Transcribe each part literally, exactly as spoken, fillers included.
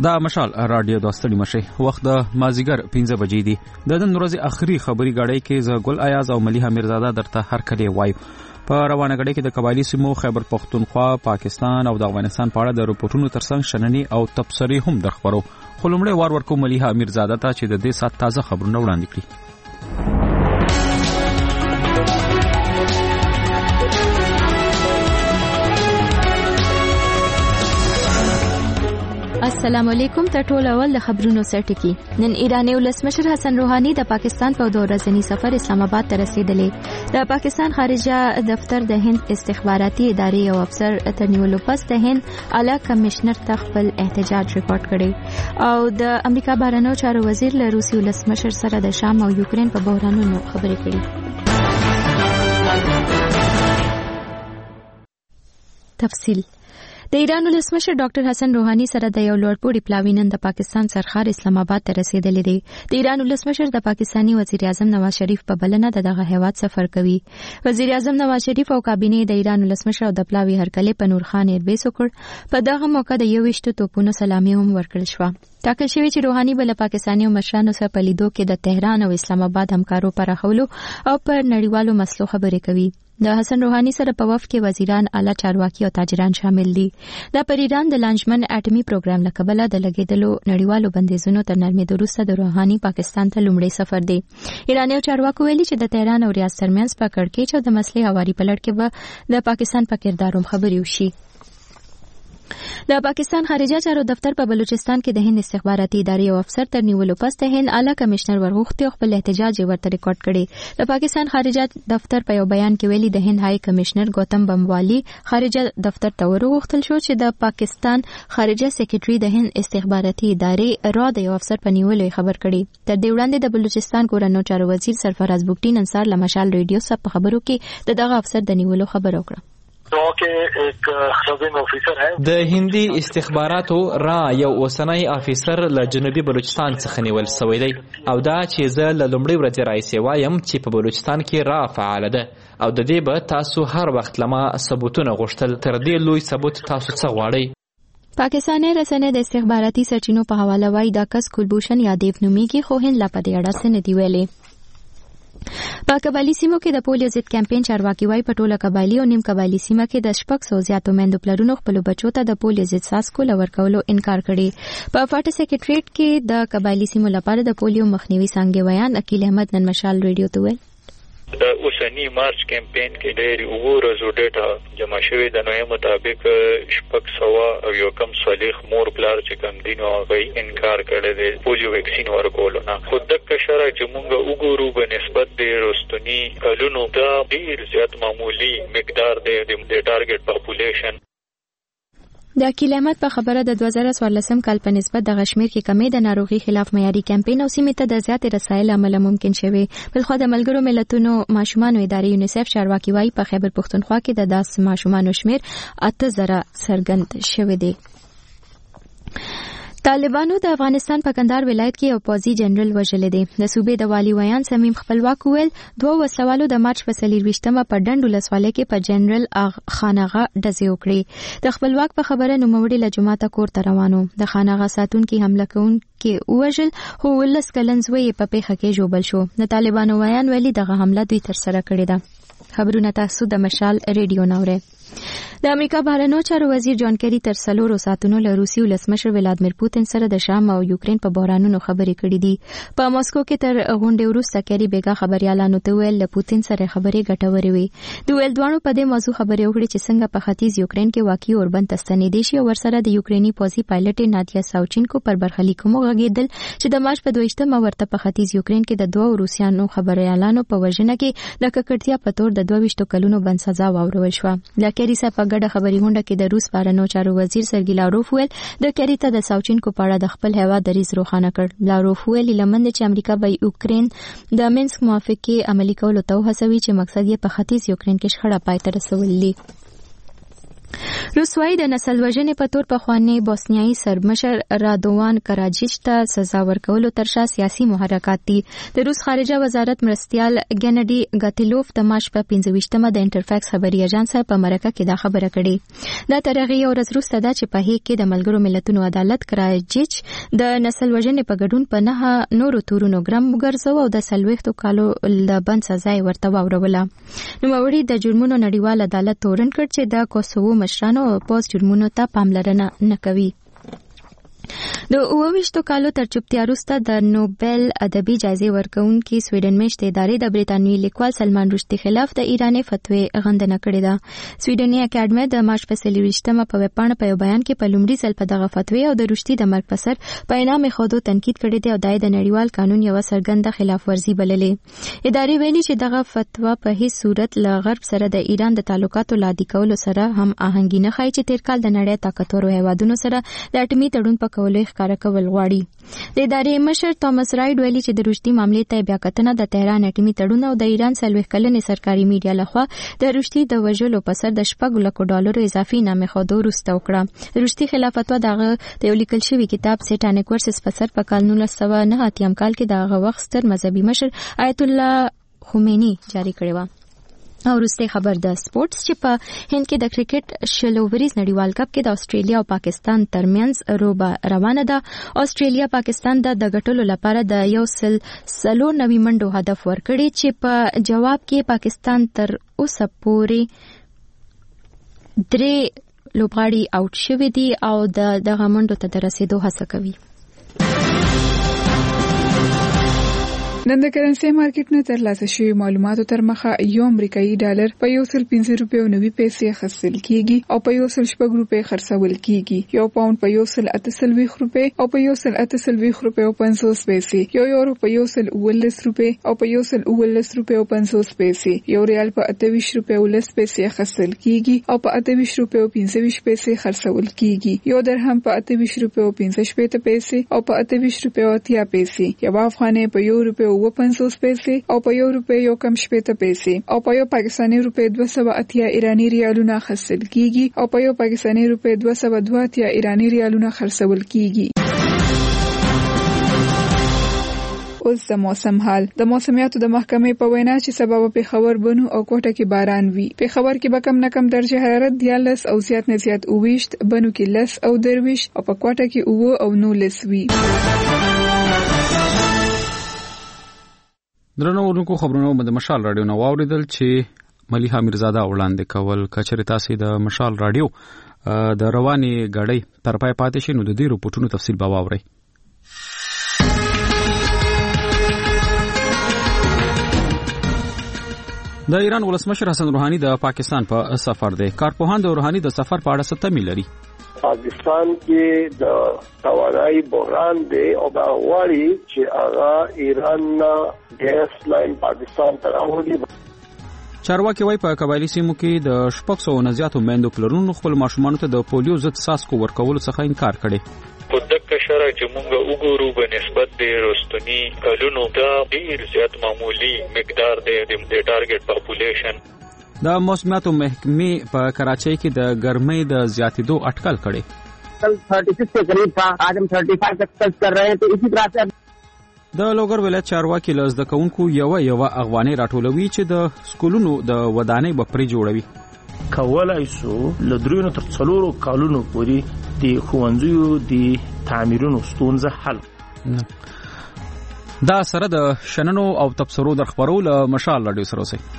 دا مشال رادیو دوستړي مشه وخت د مازیګر پنځه بجې دي. د نن ورځې اخري خبري غړې کې ز ګل ایاز او ملیحه میرزاده درته هر کله وایو. په روانه غړې کې د قبایلی سیمو خیبر پختونخوا، پاکستان او د افغانستان په اړه د رپورټونو ترڅنګ شننې او تبصرې هم درخبرو. خو لومړی وار ورکو ملیحه میرزاده ته چې د دې سات تازه خبرونه وړاندې کړي. السلام علیکم. ته ټول اول د خبرونو سرټکی. نن ایرانی ولسمشر حسن روحانی د پاکستان په دوه ورځنی سفر اسلام آباد ته رسیدلی. د پاکستان خارجه دفتر د هند استخباراتي ادارې او افسر تر نیولو پس د هند اعلی کمشنر ته خپل احتجاج ریکارډ کړی او د امریکا بهرنیو چارو وزیر له روسي ولسمشر سره د شام او یوکرين په بحرانونو خبرې کړې. تفصیل. د ایران ولسمشر ډاکټر حسن روحانی سره د یو لوړپوړي پلاوی نن د پاکستان سرخار اسلام آباد ته رسیدلی دی. د ایران ولسمشر د پاکستانی وزیر اعظم نواز شریف په بلنه د دغه هیواد سفر کوي. وزیر اعظم نواز شریف او کابینه د ایران ولسمشر او د پلاوی هرکلی په نور خان ایربیس وکړ. په دغه موقع د یو ویشتو توپونو سلامي هم ورکړل شوه. ټاکل شوی چې روحانی بل پاکستانی مشرانو سره په لیدو کې د تهران او اسلام آباد همکارو پراخولو او پر نړیوالو مسلو خبرې کوي. د حسن روحانی سره په وفد کې وزیران، اعلی چارواکي او تاجران شامل دي. دا پر ایران د لانجمن اټومي پروګرام له کبله د لګیدلو نړیوالو بندیزونو تر نرمېدو وروسته د روحانی پاکستان ته لومړی سفر دی. ایرانیو چارواکو ویلي چې د تهران او ریاض ترمنځ په کړکېچ او د مسلې هواري په لړ کې به د پاکستان په کردار هم خبرې وشي. د پاکستان خارجه چارو دفتر په بلوچستان کې د هند استخباراتي ادارې او افسر تر نیولو پس د هند اعلی کمشنر ورغوښتي او خپل احتجاج ورته ریکارډ کړي. د پاکستان خارجه دفتر په یو بیان کې ویلي د هند هاي کمشنر ګوتم بموالی خارجه دفتر ته ورغوښتل شو چې د پاکستان خارجه سیکریټري د هند استخباراتي ادارې را د یو افسر په نیولو خبر کړي. تر دې وړاندې د بلوچستان کورنو چارو وزیر سرفراز بوکټي انصار لمشال ریډیو سره په خبرو کې د دغه افسر د نیولو خبر وکړه. د هندي استخباراتو را یو اوسنی افیسر له جنوبي بلوچستان څخه نیول شوی دی او دا چې زه له لومړۍ ورځې راهیسې وایم چې په بلوچستان کې را فعال ده او د دې به تاسو هر وخت لما ثبوتونه غوښتل. تر دې لوی ثبوت تاسو څه غواړئ؟ پاکستاني رسنۍ د استخباراتي سرچینو په حواله وایي دا کس کلبوشن یا دیو نومیږي خو هند لا په دې اړه څه نه دي ویلي. په قبایلی سیمو کې د پولیو ضد کمپاین چارواکي وایي په ټوله قبایلی او نیم قبایلی سیمه کې د شپږ سوه زیاتو میندو پلرونو خپلو بچو ته د پولیو ضد څاڅکو ورکولو انکار کړی. په فاټا سیکریټریټ کې د قبایلی سیمو لپاره د پولیو مخنیوي څانګې ویان عقیل احمد نن مشال ریډیو ته ویل. د اوسنی مارچ کمپاین کې ډېر وګورزو ډیټا جمع شوی د نوې مطابق شپږ سوه او یو کم صالح مور پلار چې کم دین او غي انکار کړی دی پولیو ویکسین ورکولو نه. خو د کشره چې مونږ وګورو په نسبت د رستنی کلونو دا ډېر زیات معمولی مقدار دی د ټارګټ پاپولیشن. د عقیل احمد په خبره د دوه زره څوارلسم کال په نسبت د غشمیر کې کمی د ناروغي خلاف معیاري کمپاین او سیمې ته د زیات رسایل عمل ممکن شوی. بلخو د ملګرو ملتونو ماشومان ادارې یونیسف چارواکي وایي په خیبر پختونخوا کې د داس ماشومان شمیر اته زره څرګند شوی دی. طالبانو د افغانستان په کندهار ولایت کې یو پوځي جنرال وژلی دی. د صوبې د والي ویان سمیم خپلواک ویل دوه وسوالو د مارچ په څلېرویشتمه په ډنډ ولسوالۍ کې په جنرال خاناغه ډزې وکړې. د خپلواک په خبره نوموړي له جوماته کور ته روانو. د خاناغه ساتونکي حمله کوونکي ووژل خو ولس کلن زوی په پیښه کې ژوبل شو. د طالبانو ویان ویلي دغه حمله دوی ترسره کړې ده. خبرونه تاسو د مشال ریډیو نورئ. د امریکا بهرنیو چارو وزیر جان کری تر څلورو ساعتونو له روسي ولسمشر ولادمیر پوتین سره د شام او یوکرين په بحرانونو خبرې کړې دي. په ماسکو کې تر غونډې وروسته کری بیګا خبريالانو ته ویل له پوتین سره خبرې ګټورې وي. د ویل دوانو په دې موضوع خبرې وکړې چې څنګه په ختیځ یوکرين کې واقعي اوربند تستنیدي شي او ورسره د یوکريني پوځي پایلټ نادیا ساوچینکو پر برخلیکوم غږیدل چې د مارچ په دویشتمه ورته په ختیځ یوکرين کې د دوه روسيانو خبريالانو په وژنه کې د ککړتیا په تور د دوه ویشتو کلونو بند سزا واورول شو. د کری سره په ګډه خبري غونډه کې د روس بهرنیو چارو وزیر سرګی لاروف ویل د کری ته د ساوچینکو په اړه د خپل هیواد دریځ روښانه کړ. لاروف ویل لمن چې امریکا به یوکرين د مینسک موافقې عملي کولو ته هڅوي چې مقصد یې په ختیځ یوکرين کې شخړه پای ته رسول دي. روسوای د نسل وژنې په تور پخوانی بوسنیایي سرمشر رادوان کراجیچ ته سزا ورکولو ترشا سیاسي محرکات دي. د روس خارجه وزارت مرستیال ګنډي ګاتیلوف د مارچ په پنځه ویشتمه د انټرفاکس خبري اژانس په مرکه کې دا خبره کړې. دا ترغه یو ورځ وروسته ده چې په هیګ کې د ملګرو ملتونو عدالت کراجیچ د نسل وژنې په ګډون په نه نورو تورونو ګرام وګرځاو او د سلويختو کالو د بند سزا ورته واوروله. نو وړي د جرمونو نړیوال عدالت تورن کړ چې د کوسوو مشرانو پوز جرمونو ته پاملرنه نه کوي. د اوويشتو کالو تر چوپتیا وروسته د نوبل ادبي جایزې ورکونکي سویډن میشته ادارې د بریټانوي لیکوال سلمان رشدي خلاف د ایراني فتوی غندنه کړې ده. سویډني اکیډمي د مارچ په څلوېښتمه په وپاڼه په بیان کې په لومړي ځل په دغه فتوی او د رشدي د مرګ په سر په انعام خودو تنقید کړی دی او د نړیوال قانون یو څرګنده خلاف ورزي بللې. ادارې ویلي چې دغه فتوا په هیڅ صورت له غرب سره د ایران د تعلقاتو لادي کولو سره هم آهنګي نه ښایي چې تیر کال د نړۍ طاقتورو هیوادونو سره د اټومي تړون په کولو ښکارا کول غواړي. د ادارې مشر توماس رایډ ویلي چې د رشدي معاملې ته بیا کتنه د تهران اټومي تړون او د ایران څلوېښت کلنې سرکاري میډیا لخوا د رشدي د وژلو په سر د شپږ لکو ډالرو اضافي انعام خودو وروسته وکړه. رشدي خلاف فتوا دغه د یو لیکل شوی کتاب سیټانیک ورسس په سر په کال نولس سوه نه اتیا کال کې دغه وخت ستر مذهبي مشر آیت الله خمینی جاری کړی و. او وروسته خبر د سپورتس چې په هند کې د کرکټ شلو وریز نړیوال کپ کې د استرالیا او پاکستان ترمنځ روبه روانه ده. استرالیا پاکستان د ګټلو لپاره د یو سل سلو نوي منډو هدف ورکړي چې په جواب کې پاکستان تر اوسه پورې درې لوبغاړي آوټ شوي دي او د دغه منډو ته د رسیدو هڅه کوي. نن د کرنسي مارکیټ نه ترلاسه شوی معلوماتو تر مخه یو امریکایي ډالر په یو سل پنځه روپۍ او نوي پیسې خرڅل کیږي او په یو سل شپږ روپۍ خرڅول کیږي. یو پاوند په یو سل اته سلويخ روپۍ او په یو سل اته سلويخ روپۍ او پنځوس پیسې. یو یورو په یو سل اوولس روپۍ او په یو سل اوولس روپۍ او پنځوس پیسې. یو ریال په اته ویشت روپۍ او لس پیسې خرڅل کیږي او په اته ویشت روپۍ او پنځه ویشت پیسې خرڅول کیږي. یو درهم په اته ویشت روپۍ او پنځه شپېته پیسې او په اته ویشت روپۍ او اتیا پیسې. یو افغانۍ په یو روپۍ او پنځوس پیسې او په یو روپۍ یو کم شپېته پیسې او په یو پاکستاني روپۍ دوه سوه اتیا ایرانی ریالونه خرڅل کیږي او په یو پاکستاني روپۍ دوه سوه دوه اتیا ایرانی ریالونه خرڅول کیږي. اوس د موسم حال. د موسمیاتو د محکمې په وینا چې سبب په خبر بنو او کوټه کې باران وی. په خبر کې به کم نه کم درجه حرارت دیالس او زیات نه زیات اوويشت، بنو کې لس او درویش او په کوټه کې اوو او نولس وی. درنو ورونکو خبرونه د مشال رادیو نو واوریدل چې ملیحه میرزاده وړاندې کول. کچره تاسو د مشال رادیو د رواني غړی تر پای پاتې شي نو د دې رپورټونو تفصیل به واورئ. د ایران ولسمشر حسن روحاني د پاکستان په سفر دی. کارپوهان د روحاني د سفر په اړه څه تمه لري؟ پاکستان کې د توانایي بحران دی او دا غواړي چې هغه ایران نه ګیس لاین پاکستان ته راوړي. چارواکي وايي په قبایلی سیمو کې د شپږ سوو نه زیاتو میندو پلرونو خپل ماشومانو ته د پولیو ضد څاڅکو ورکولو څخه انکار کړي. په دغه شرایطو چې موږ وګورو په نسبت د رستنی کلونو دا ډیر زیات معمولی مقدار دی د ټارګټ پاپولیشن. د موسمیاتو محکمې په کراچۍ کې د ګرمۍ د زیاتېدو اټکل کړي. کل छत्तीस के करीब था, आज हम पैंतीस तक टच कर रहे हैं. तो इसी तरह से د لوګر ولایت چارواکي له زده کوونکو یو یو افغاني راټولوي چې د سکولونو د ودانۍ بپري جوړوي. کولای سو لدرونو تر څلورو کالونو پورې د خوندزیو د تعمیرونو ستونزه حل. دا سره د شننو او تبصرو در خبرولو مشال رادیو سره اوسئ.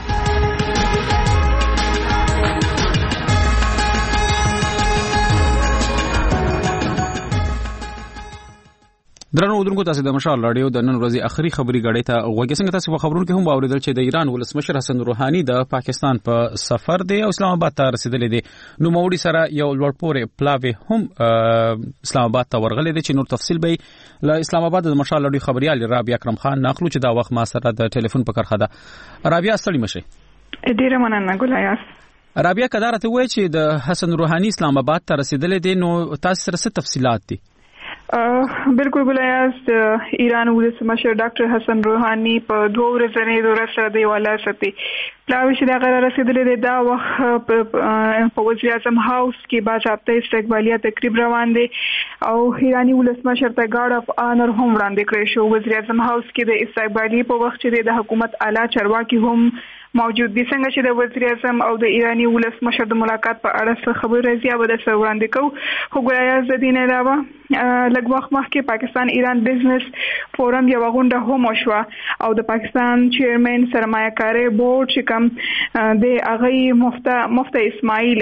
درنو ودرونکو تاسو د مشال رادیو د نن ورځې اخري خبري غړې ته وګورئ. څنګه تاسو په خبرونو کې هم اوریدل چې د ایران ولسمشر حسن روحاني د پاکستان په پا سفر دی او اسلام آباد ته رسیدلی دی. نو موړي سره یو لوړپورې پلاوی هم اسلام آباد ته ورغلی دی چې نور تفصیل به له اسلام آباد د مشال رادیو خبريال رابعه اکرم خان ناخلو چې دا وخت ما سره د ټلیفون په کرخه ده. رابعه ستړي مشه. ډیره مننه ګلایاس. رابعه کدارته وای چې د حسن روحاني اسلام آباد ته رسیدلی دی نو تاسو سره څه تفصيلات دي؟ بالکل ګلایاز ایران ولسمشر ډاکټر حسن روحاني په دوه ورځې دوره سره دی والا ستي پلاوی چې دا غره رسیدلې دا وخت په وزیر اعظم هاوس کې باضابطه استقبالیه تقریب روان دي او ایرانی ولسمشر ته ګارد اف آنر هم وړاندې کړی شو. وزیر اعظم هاوس کې د استقبالیه په وخت چې د حکومت اعلی چارواکي هم موجود دي. څنګه چې د وزیر اعظم او د ایرانی ولسمشر د ملاقات په اړه خبر راځي به د سره وړاندې کوو. خو ګلایاز د دین علاوه لږ وخت مخکې پاکستان ایران بزنس فورم یو غونډه هم وشوه او د پاکستان چیرمن سرمایه‌کاري بورډ چې کوم د هغه مفتا مفتا اسماعیل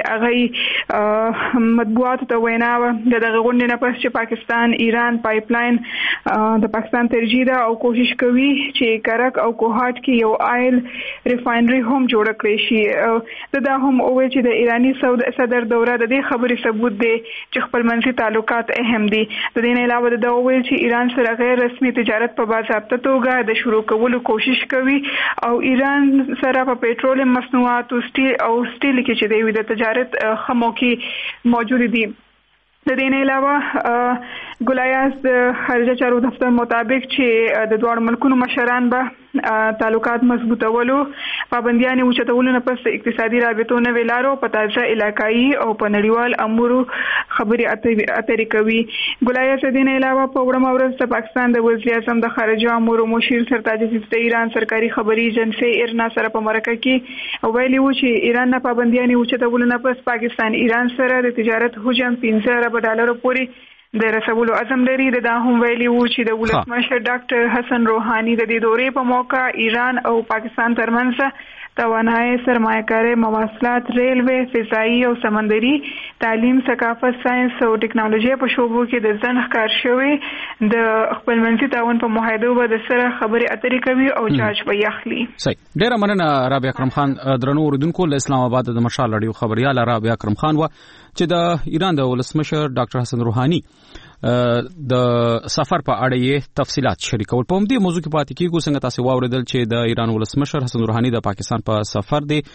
هغه مطبوعات ته وینا د دغه غونډې نه پس چې پاکستان ایران پایپلاین د پاکستان ترجیح ده او کوشش کوي چې کرک او کوهاټ کې یو آیل ریفاینري هم جوړ کړي شي. دا هم اوه چې د ایرانی صدر دوره د دې خبرې ثبوت دی چې خپلمنځي تعلقات اهم دي. د دې نه علاوه دا ویل چې ایران سره غیر رسمي تجارت په باضابطه توګه د شروع کولو کوشش کوي او ایران سره په پېټرولیم مصنوعات او سټیل او سټیل کې چې د ویډه تجارت خمو کې موجود دي. د دې نه علاوه ګلایاز د خارجه چارو دفتر مطابق چې د دوه ملکونو مشران به تعلقات مضبوطولو پابندیانه اوچتولو نه پس اقتصادي رابطو نه ویلارو په تازه علاقائی او په نړیوال امورو خبري اترې کوي. ګلایاز د دې نه علاوه په وړاندې ورځ د پاکستان د وزیر اعظم د خارجه امورو مشیر سرتاج عزیز د ایران سرکاري خبري ایجنسی ایرنا سره په مرکه کې ویلي و چې ایران نه پابندیانه اوچتولو نه پس پاکستان ایران سره د تجارت حجم پنځه ارب ډالر پورې د رسولو عزم لري. دا هم ویلي وو چې د ولسمشر ډاکټر حسن روحاني د دې دورې په موقع ایران او پاکستان ترمنځ توانایي سرمایه‌کاري مواصلات ریلوے فضایي او سمندري تعلیم ثقافت ساينس او ټکنالوژي په شوبو کې د ځن ښکار شوی د خپلمنځي تعاون په معاهده به د سره خبري اترې کوي او جاج به یخلي. صحیح. ډیره مننه رابعه اکرم خان. درنو اوریدونکو له اسلام آباد د مشال اړیو خبريال رابعه اکرم خان و چې د ایران د ولسمشر ډاکټر حسن روحاني د سفر په اړه یې تفصيلات شریکول. په دې موضوع کې پاتې کیږو. څنګه تاسو واوریدل چې د ایران ولسمشر حسن روحاني د پاکستان په سفر دی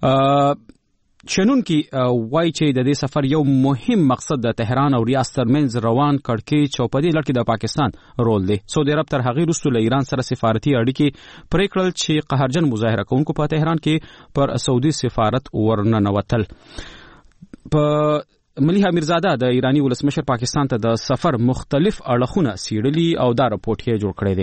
شنون کې وای چې د دې سفر یو مهم مقصد د تهران او ریاض ترمنځ روان کړکېچ او په دې لړ کې د پاکستان رول دی. سعودي عرب تر هغه وروسته له ایران سره سفارتي اړیکې پرې کړل چې قهرجن مظاهره کوونکو په تهران کې پر سعودي سفارت ورننوتل. په ملي امیرزاده د ایرانی ولسمشر پاکستان ته د سفر مختلف اړخونه سیړلي او دا رپورټ یې جوړ کړی دی.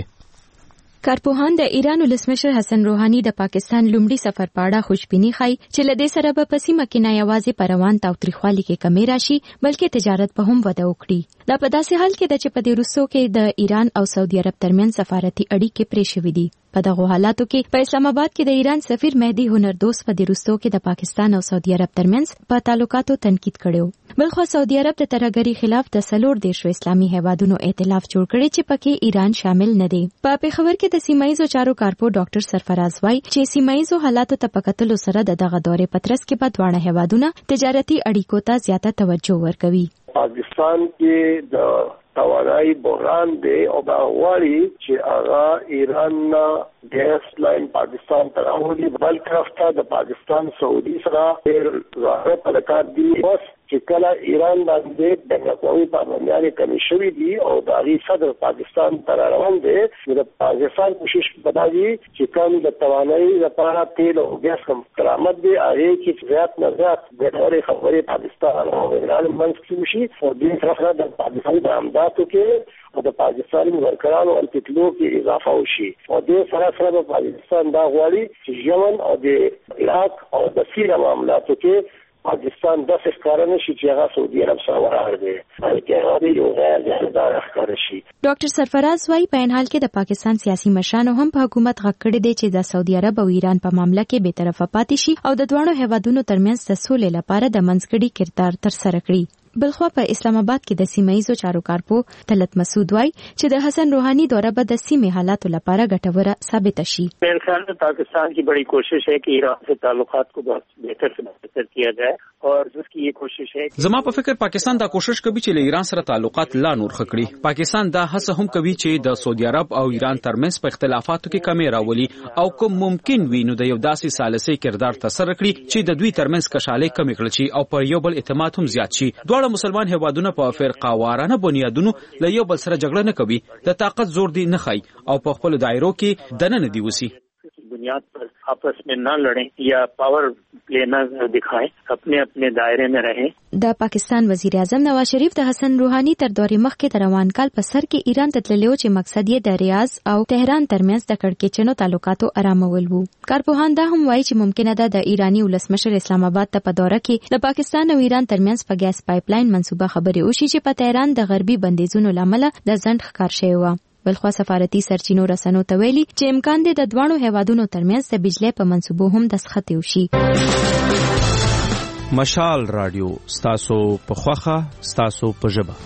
کارپوهان د ایران ولسمشر حسن روحاني د پاکستان لومړي سفر په اړه خوشبیني ښيي چې له دې سره به په سیمه کې نه یوازې پر روان تاوتریخوالي کې کمی راشي بلکې تجارت په هم وده وکړي. دا په داسې حال کې ده چې په دې وروستو کې د ایران او سعودي عرب ترمنځ سفارتي اړیکې پرې شوې دي. په دغه حالاتو کې په اسلام آباد کې د ایران سفیر مهدي هنردوست په دې وروستو کې د پاکستان او سعودي عرب ترمنځ په تعلقاتو تنقید کړو. بلخو سعودي عرب د ترهګری خلاف د سلور دیشو اسلامي هیوادونو ائتلاف جوړ کړي چې پکې ایران شامل نه دی. په پیښور کې د سیمایي چارو کارپو ډاکټر سرفراز وای چې سیمایي حالاتو ته پکتلو سره د دغه دورې پترس کې په دواړه هیوادونو تجارتي اړیکو ته زیاته توجه ورکوي. پاکستان کې د توانایي بحران دی او دا غواړي چې هغه ایران نه ګیس لاین پاکستان ته راوړي. بل طرف ته د پاکستان سعودي سره ډېر ظاهر تعلقات دي. اوس چې کله ایران باندې د قوي پابندیانې کمې شوې دي او د هغې صدر پاکستان ته را روان دی نو د پاکستان کوشش به دا وي چې کوم د توانایي لپاره تیل او ګیس کوم کرامت دی هغې کې زیات نه زیات ګټورې خبرې پاکستان او ایران منځ کې وشي او دې طرف نه د پاکستان برآمداتو کې او د پاکستاني ورکرانو التتلو کې اضافه وشي او دې سره سره د پاکستان دا غواړي چې یمن او د عراق او د سیریا معاملاتو کې پاکستان د ښکارانه شي چې هغه سعودي عرب سره ورغړي دي چې هغه یو غیر ځانګړی ښکار شي. ډاکټر سرفراز وايي په ان حال کې د پاکستان سیاسي مشرانو هم په حکومت غږ کړی دی چې د سعودي عرب او ایران په معاملې کې به طرفه پاتې شي او د دوه هیوادونو ترمنځ د سولې لپاره د منځګړي کردار تر سره کړي. بلخو په اسلام آباد کې د سیمایي چارو کارپو طلعت مسعود وای چې د حسن روحاني دوره به د سیمې حالاتو لپاره ګټوره ثابت شي. میرے خیال میں پاکستان کی بڑی کوشش ہے کہ ایران سے تعلقات کو بہت بہتر سے بہتر کیا جائے اور جس کی یہ کوشش ہے زما په فکر پاکستان دا کوشش کوي چې له ایران سره تعلقات لا نور ښه کړي. پاکستان دا هڅه هم کوي چې د سعودي عرب او ایران ترمنځ په اختلافاتو کې کمی راولي او کوم ممکن وي نو د یو داسې ثالثي کردار تر سره کړي چې د دوی ترمنځ کشالۍ کمی کړي او پر یو بل اعتماد هم زیات شي. دوه دواړه مسلمان هیوادونه په فرقه‌وارانه بنیادونو له یو بل سره جګړه نه کوي، د طاقت زور دی نه خای او په خپل دایرو کې دننه دی وسی बुनियाद पर आपस में न लड़ें या पावर प्ले न दिखाएं, अपने अपने दायरे में रहें. د پاکستان وزیر اعظم نواز شریف د حسن روحانی تر دورې مخکې د روان کال په سر کې ایران ته تللی و چې مقصد یې د ریاض او تهران ترمنځ د کړکېچنو تعلقاتو آرامول وو. کارپوهان دا هم وایي چې ممکنه ده د ایرانی ولسمشر اسلام آباد ته په دوره کې د پاکستان او ایران ترمنځ په ګیس پایپ لاین منصوبه خبرې وشي چې په تهران د غربي بندیزونو لامل د ځنډ ښکار شوی و. بلخوا سفارتي سرچینو رسنو ته ویلي چې امکان دی د دواړو هیوادونو ترمنځ د بجلی په منصوبو هم دستخط وشي. مشال رادیو ستاسو په خوخه ستاسو په ژبه.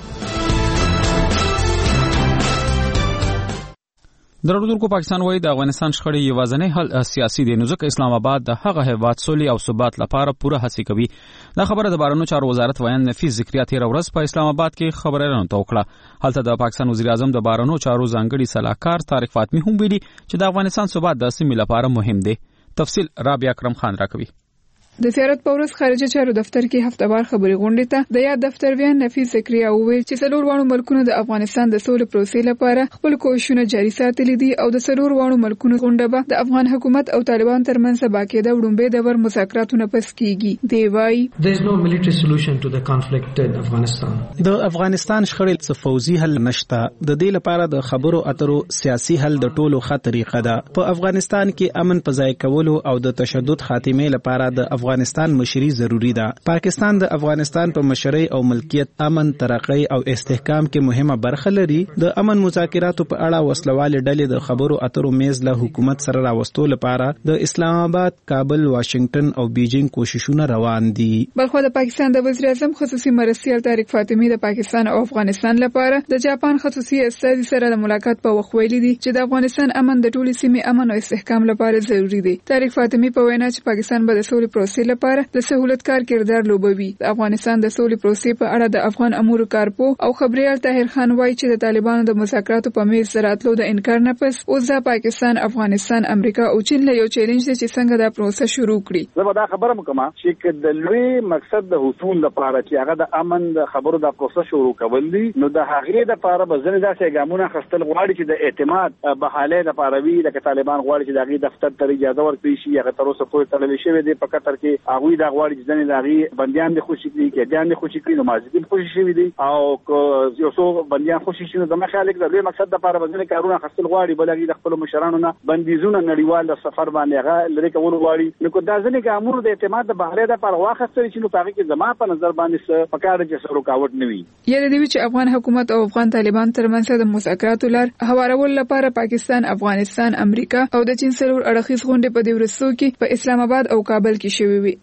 درودونکو پاکستان وایي د افغانستان شخړې یوازینی حل سیاسي دی، نو ځکه اسلام آباد د هغه هیواد سولې او ثبات لپاره پوره هڅې کوي. دا خبره د بهرنیو چارو وزارت ویان نفیس ذکریا تېره ورځ په اسلام آباد کې خبرونه وکړه. هلته د پاکستان وزیر اعظم د بهرنیو چارو ځانګړي سلاکار طارق فاطمی هم ویلي چې د افغانستان ثبات د سیمې لپاره مهم دی. تفصیل رابعه اکرم خان راکوي. د سیارت پورس خارجه چارو دفتر کې هفتهوار خبري غونډې ته د یاد دفتر ویان نفیس ذکریا وویل چې څلور وانو ملکونو د افغانستان د سولې پروسې لپاره خپل کوښښونه جاري ساتلي دي او د څلور وانو ملکونو غونډه به د افغان حکومت او طالبان ترمنځ باقاعده وړاندې د ور مذاکراتو نه پس کیږي. دی وايي there is no military solution to the conflict in Afghanistan. د افغانستان شخړې څه فوزي حل نشته. د دې لپاره د خبرو اترو سیاسي حل د ټولو ښه طریقه ده. په افغانستان کې امن په ځای کولو او د تشدد خاتمه لپاره د افغانستان مشري ضروری ده. پاکستان د افغانستان په مشرۍ او ملکیت، امن، ترقۍ او استحکام کې مهمه برخه لري. د امن مذاکراتو په اړه وسلوالې ډلې د خبرو اترو میز له حکومت سره راوستو لپاره د اسلام آباد، کابل، واشنگټن او بیجینګ کوششونه روان دي. بلخو د پاکستان د وزیر اعظم خصوصي مرستیال طارق فاطمی د پاکستان او افغانستان لپاره د جاپان خصوصي استازي سره د ملاقات په وخت ویلي دي چې د افغانستان امن د ټولې سیمې امن او استحکام لپاره ضروری دی. طارق فاطمی په وینا چې پاکستان به د سولې پروسې لپاره د سہولتکار کردار لوبوي. د افغانستان د سولې پروسې په اړه د افغان امور کارپو او خبريال طاهر خان وایي چې د طالبانو د مذاکراتو په میز راتلو د انکار نه پس اوس د پاکستان، افغانستان، امریکا او چین له یو چیلنج دی چې څنګه دا پروسه شروع کړي. زه به دا خبره وکم چې د لوی مقصد د حصول لپاره چې هغه د امن د خبرو د پروسه شروع کول دي، نو د هغې لپاره به ځنې داسې ګامونه اخیستل غواړي چې د اعتماد بحالې لپاره وي. لکه طالبان غواړي چې د هغې دفتر ته اجازه ورکړي شي، هغه تر اوسه پورې تړلی شوی دی په قطر کې. هغوی دا غواړي چې ځنې د هغې بندیان دې خوشي کړي، قیدیان دې خوشي کړي، نمازدین خوشي شوي دي او یو څو بندیان خوشي شي. نو زما خیال دی د لوی مقصد لپاره به ځنې کارونه اخیستل غواړي، بل هغې د خپلو مشرانو نه بندیزونه نړیوال د سفر باندې هغه لرې کول غواړي. نو که دا ځنې ګامونه د اعتماد د بهرې لپاره واخیستل شي، نو په هغې کې زما په نظر باندې څه پکار دی چې څه رکاوټ نه وي. یاد دی چې افغان حکومت او افغان طالبان ترمنځ د مذاکراتو لار هوارولو لپاره پاکستان، افغانستان، امریکا او د چین سره اړخیز غونډې په دې ورځو کې په اسلام آباد او کابل کې شوې وي.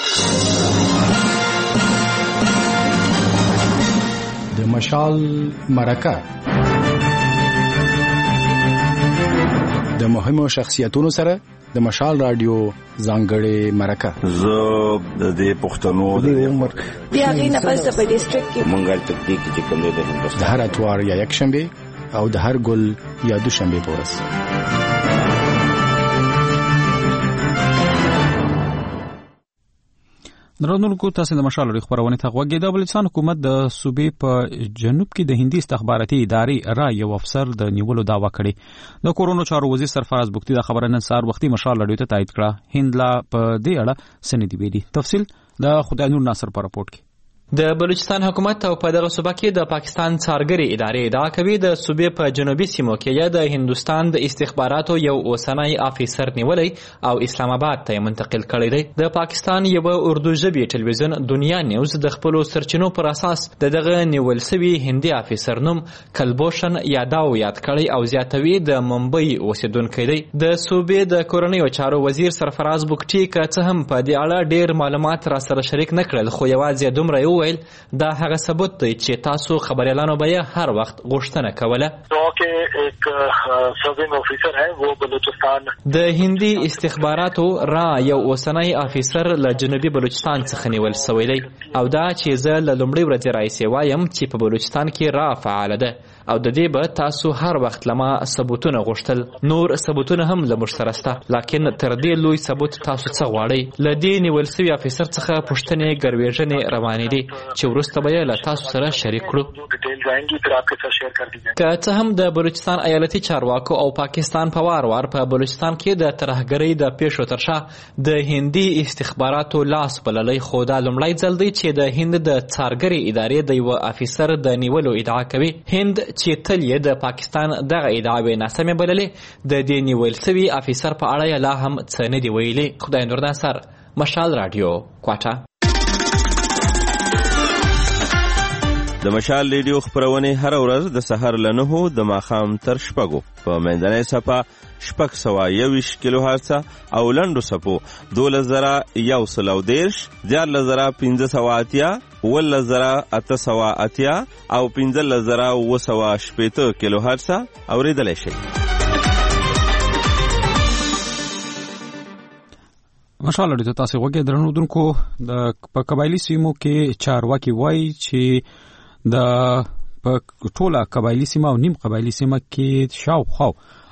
د مشال مرکه د مهمو شخصیتونو سره د مشال رادیو ځانګړې مرکه. زه د دې پښتنو د عمر بیا غي نه پس په ډیسټریکټ کې مونږه تکتیک چې کوم دی د هندوستان د هر اتوار یا یک شنبه او د هر ګل یا دوشنبه په ورځ. درنونکو تاسو د مشال لري خبرونه ته غوږی. د بلوچستان حکومت د صوبې په جنوب کې د هندي استخباراتي ادارې را یو افسر د نیولو داوا کړې. د کورونو چارو وزیر سرفراز بوختي د خبرنن سار وختي مشال لري ته تایید کړه. هند لا په دې اړه سندې ویلي. تفصیل د خدای نور ناصر په راپورټ کې. د بلوچستان حکومت او په دغه صوبه کې د پاکستان څارګري ادارې ادعا کوي د صوبې په جنوبي سیمو کې د هندوستان د استخباراتو یو اوسنی افیسر نیولی او اسلام آباد ته منتقل کړی دی. د پاکستان یو اردو ژبې ټلویزیون دنیا نیوز د خپل سرچینو پر اساس د دغه نیول سوي هندي افیسر نوم کلبوشن یاداو یاد کړی او زیاتوي د ممبئی اوسیدونکی دی. د صوبې د کورنیو چارو وزیر سرفراز بوختي که څه هم په دې اړه ډیر معلومات را سره شریک نه کړل، خو یوازې دومره یو ویل دا هغه ثبوت دی چې تاسو خبريالانو به هر وخت غوښتنه کوله. د هندي استخباراتو را یو اوسنی افیسر له جنوبي بلوچستان څخه نیول شوی دی او دا چې زه له لومړي ورځې راهیسې وایم چې په بلوچستان کې را فعاله ده او د دې به تاسو هر وخت لما ثبوتونه غوښتل. نور ثبوتونه هم له موږ سره شته، لکن تر دې لوی ثبوت تاسو څه غواړئ؟ له دې نیول شوي افیسر څخه پوښتنې ګروېږنې روانې دي. چې وروسته به یې له تاسو سره شریک کړو. که څه هم د بلوچستان ایالتي چارواکو او پاکستان په وار وار په بلوچستان کې د ترهګرۍ د پیښو تر شا د هندي استخباراتو لاس بللی، خو دا لومړی ځل دی چې د هند د څارګرې ادارې د یوه افیسر د نیولو ادعا کوي. هند چې تل یې د پاکستان دغه ادعاوې ناسمې بللې، د دې نیول سوي افیسر په اړه یې لا هم څه نه دي ویلي. خدای نور ناصر، مشال رادیو، کوټه. د مشال ریډیو خپرونې هر ورځ د سحر له نهو د ماښام تر شپږو په منځنۍ صفحه شپږ سوه یوویشت کیلو هرڅه او لنډو صفحو دولس زره یو سل او دېرش، دیارلس زره پنځه سوه اتیا، اوولس زره اته سوه اتیا او پنځلس زره اووه سوه شپېته کیلو هرڅه اورېدلی شئ. ماشاءالله د تاسو غوږی درنو دونکو د په قبایلی سیمو کې چارواکي وایي چې د په ټوله قبایلی سیمه او نیم قبایلی سیمه کې شاوخوا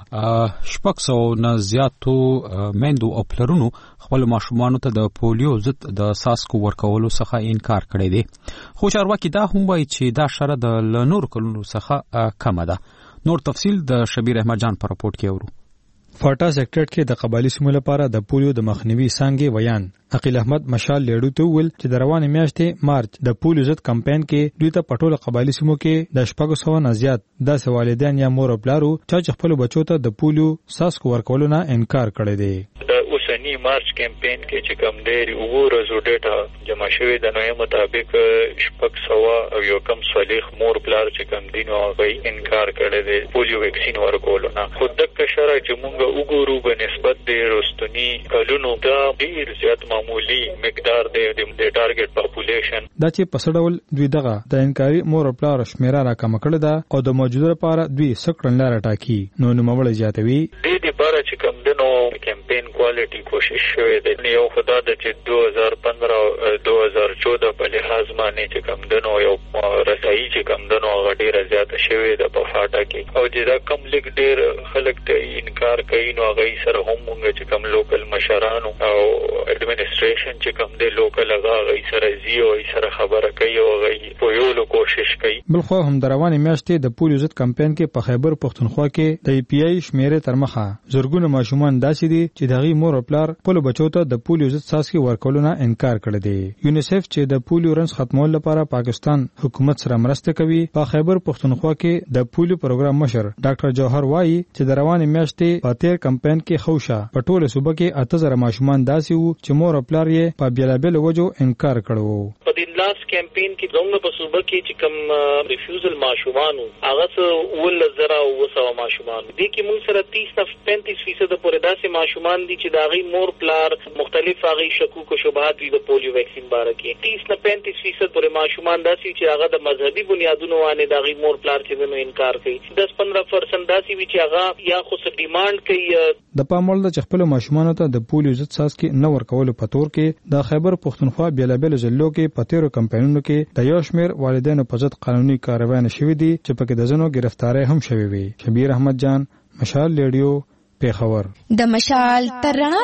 شپږ سوه نه زیاتو میندو او پلرونو خپل ماشومانو ته د پولیو ضد د څاڅکو ورکولو څخه انکار کړی دی. خو چارواکي دا هم وایي چې دا شرط د نورو کلونو څخه کمه ده. نور تفصیل د شبیر احمد جان په راپورټ کې اورو. فاټا سیکټر کې د قبایلی سیمو لپاره د پولیو د مخنیوي څانګې ویان عقیل احمد مشال لیډو ته ویل چې د روانې میاشتې مارچ د پولیو ضد کمپاین کې دوی ته په ټوله قبایلی سیمو کې د شپږ سوه نه زیات داسې والدین یا مور او پلارو چې خپل بچو ته د پولیو څاڅکو ورکولو نه انکار کړی دی. د اوسنی مارچ کمپاین کې چې کوم دی وګورو ورځو ډیټا جمع شوې د نوې مطابق شپږ سوه او یو کم صالح مور پلار چې کوم دي نو هغه انکار کړی دی پولیو ویکسین ورکولو نه. خو دغه شرع چې موږ وګورو په نسبت د رستنی کلونو دا ډیر زیات معمولی مقدار دی د ټارګټ پاپولیشن. دا چې په سړول دوی دغه د انکاري مور او پلار شمیره راکمه کړې ده او د موجوده لپاره دوی سکړن لاره ټاکي. نو نوموړی زیاتوي دې لپاره چې کوم دنو کمپاین کوالټي کوشش شوې ده. یو خدا د چې دو هزار پندرہ دو هزار چودہ په لحاظ باندې چې کوم دنو یو رسایي چې کوم دنو هغه ډیره زیاته شوې ده په فاټا کې او چې دا کم لیک ډیر خلک ته انکار کوي. نو هغه سره هم موږ چې کوم لوکل مشرانو او اډمنسټریشن چې کوم دی لوکل هغه سره زی او سره خبره کوي او هغه په یو کوشش کوي. بلخو هم د روانې میاشتې د پولیو ضد کمپاین کې په خیبر پښتونخوا کې د ای پی آی شمیرې تر مخه زرګونه ماشومان داسې دي چې د هغې مور او پلار خپلو بچو ته د پولیو ضد څاڅکي ورکولو نه انکار کړی دی. یونیسف چې د پولیو رنځ ختمولو لپاره پاکستان حکومت سره مرسته کوي په خیبر پښتونخوا کې د پولیو پروګرام مشر ډاکټر جوهر وایي چې د روانې میاشتې په تیر کمپاین کې خوشا په ټوله صوبه کې اته زره ماشومان داسې وو چې مور او پلار یې په بیلابیل وجو انکار کړو. په دې لاس کمپاین کې زموږ په صوبه کې چې کوم ریفیوزل ماشومان هغه څه ول زره او سو ماشومان دي کې موږ سره تیس نه پینتیس فیصد پورې داسې ماشومان دي چې داغي مور پلار مختلف هغه شکوک او شبهات دي د پولیو ویکسین باره کې. تیس نه پینتیس فیصد پورې ماشومان داسې چې هغه د مذهبي بنیادونو باندې داغي مور پلار چې نو انکار کوي. دس پندرہ پرسنټ داسې وی چې هغه یا خو څه ډیماند کوي. د پاموړ د خپل ماشومان ته د پولیو ضد څاڅکي نه ورکول په تور کې د خیبر پښتونخوا بیلابل ضلعو کې په تیرو کمپاینونو کې د یو شمېر والدینو په ضد قانوني کاروایي شوې دي چې پکې د ځینو گرفتاری هم شوې وي. شبیر احمد جان، مشال ریډیو، پیښور. د مشال تر رڼا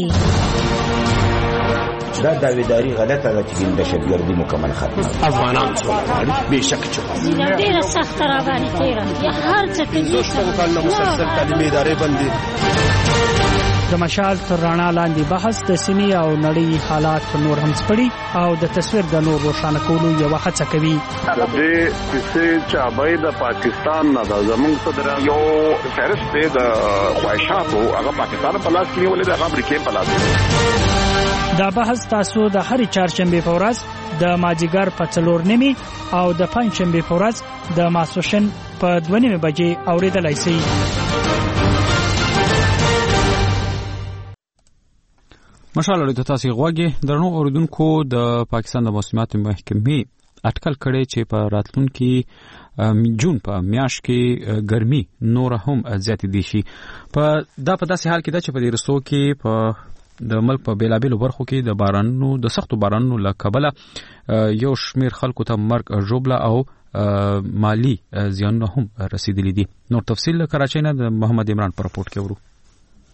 لاندې دا داویداری غلطه ده چې د شګردي مکمل ختمه افغانان څو به شک چې ډیره سخت را باندې تیرا یا هر څه کې دوستو کله مسلسل تعلیمي ادارې باندې د مشال تر رڼا لاندې بحث د سیمې او نړۍ حالات نور هم سپړي او د تصویر د نور روښانه کولو یو هڅه کوي. د دې کیسې چې ابای د پاکستان نه د زموږ صدر یو فهرست دی د خواهشاتو هغه پاکستان په لاس کې نیولې ده، هغه امریکا په لاس کې. دا بحث تاسو د هرې چهارشنبې په ورځ د مازیګر په څلور نیمې او د پنجشنبې په ورځ د ماسپښین په دوه نیمې بجې اورېدلی شئ. ماشاءالله د تاسو غوږی درنو اوریدونکو د پاکستان د موسمیاتو محکمې اټکل کړي چې په راتلونکي جون په میاشت کې ګرمي نور هم زیات دي شي. په دا په داسې حال کې ده چې په دې رسو کې په د ملک په بیلابیلو برخو کې د بارانونو د سختو بارانونو له کبله یو شمیر خلکو ته مرګ ژوبله او مالی زیانونه هم رسیدلي دي. نور تفصیل کراچۍ نه د محمد عمران پر راپورټ کې ورو.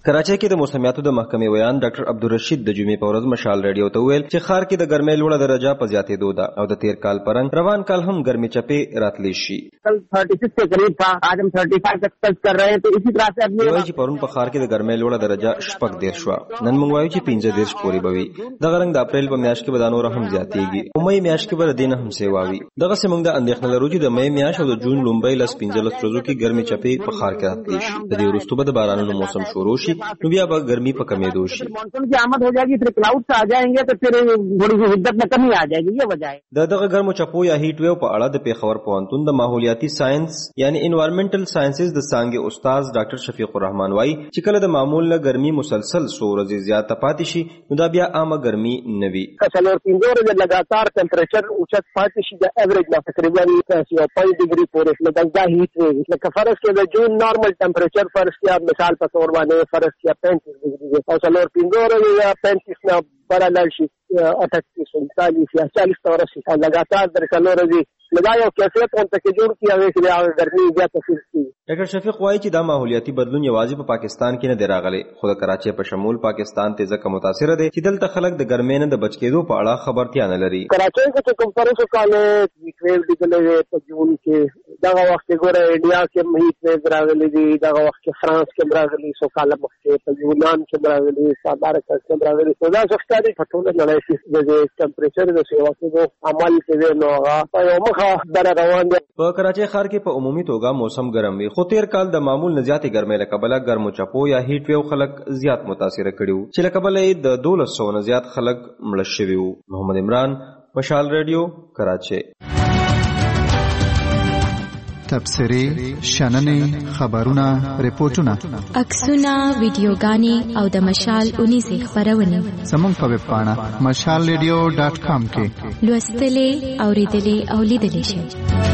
کراچۍ کې د موسمیاتو د محکمې ویان ډاکټر عبدالرشید د جمعې په ورځ مشال ریډیو ته وویل چې ښار کې د ګرمۍ لوړه درجه په زیاتېدو ده او د تیر کال په رنګ روان کال هم ګرمي چپې راتلی شي. کل छत्तीस के करीब था, आज हम पैंतीस तक टच कर रहे हैं. तो इसी तरह से وایي چې پرون په ښار کې د ګرمۍ لوړه درجه شپږ دېرش شوه, نن موږ وایو چې پنځه دېرش پورې به وي. دغه رنګ د اپریل په میاشت کې به دا نور هم زیاتېږي او مې میاشت کې به د دې نه هم سیوا وي. دغسې موږ د اندېښنه لرو چې د مې میاشت او د جون لومړۍ لس پنځلس ورځو کې ګرمي چپې په ښار کې راتلی شي. د دې وروسته به د بارانونو موسم شروع شي, نو بیا به गर्मी पर कमी दोषी मानसून की आमद हो जाएगी, फिर क्लाउड्स आ जाएंगे तो फिर थोड़ी सी हिद्दत में कमी आ जाएगी. ये वजह है. د دغه ګرمو چپو یا هیټ ویو په اړه د پیښور پوهنتون د ماحولیاتي ساينس یعنی انوایرنمنټل ساينسز د څانګې استاد ډاکټر شفیق الرحمن وايي چې کله د معمول نه ګرمي مسلسل څو ورځې زیاته پاتې شي, نو دا بیا عامه ګرمي نه وي. څلور پنځه ورځې لګاتار ټمپریچر اوچت پاتې شي, د ایوریج نه تقریبا یو پوینټ ډیګري پورې لګا دا هیټ ویو لکه فرض کې د جون نارمل ټمپریچر فرض کې مثال په تور باندې فرض کې پینتیس ډیګري او څلور پنځه ورځې یا پینتیس نه بڑا لاړ شي اٹھتیس انتالیس یا چالیس ته ورسي لګاتار در څلور ورځې لدا یو کیفیت ورته کې جوړ کړي هغه چې ګرمي زیاته شي. ډاکټر شفیق وایي چې دا ماحولیاتي بدلون یوازې په پاکستان کې نه دی راغلی, خو د کراچۍ په شمول پاکستان ته ځکه متاثره دی چې دلته خلک د ګرمۍ نه د بچ کېدو په اړه خبرتیا نه لري. کراچۍ کې کوم فرض وکاله هیټ ویو ډیګلې په جون کې دغه وخت کې ګوره انډیا کې هیټ ویو راغلي دي, دغه وخت کې فرانس کې راغلي, سو کاله مخکې په یونان کې راغلي, ساوث افریقا کې راغلي. نو دا څه ښکاري په ټوله نړۍ کې د ټمپریچر د سیوا کېدو عمل کې نو هغه یو مخه در روان. په کراچۍ ښار کې په عمومي توګه موسم ګرم وي, خو تیر کال د معمول نه زیاتې ګرمۍ له کبله ګرمو چپو یا هیټ ویو خلک زیات متاثره کړي وو, چې له کبله یې د دولس سوه نه زیات خلک مړه شوي وو. محمد عمران, مشال ریډیو, کراچۍ. تبصرې, شننې, خبرونه, ریپورتونه, عکسونه, ویډیوګانې او د مشال اونیزې خپرونې زموږ په ویب پاڼه مشال ریډیو ډاټ کام کې لوستلې, اوریدلې او لیدلې شئ.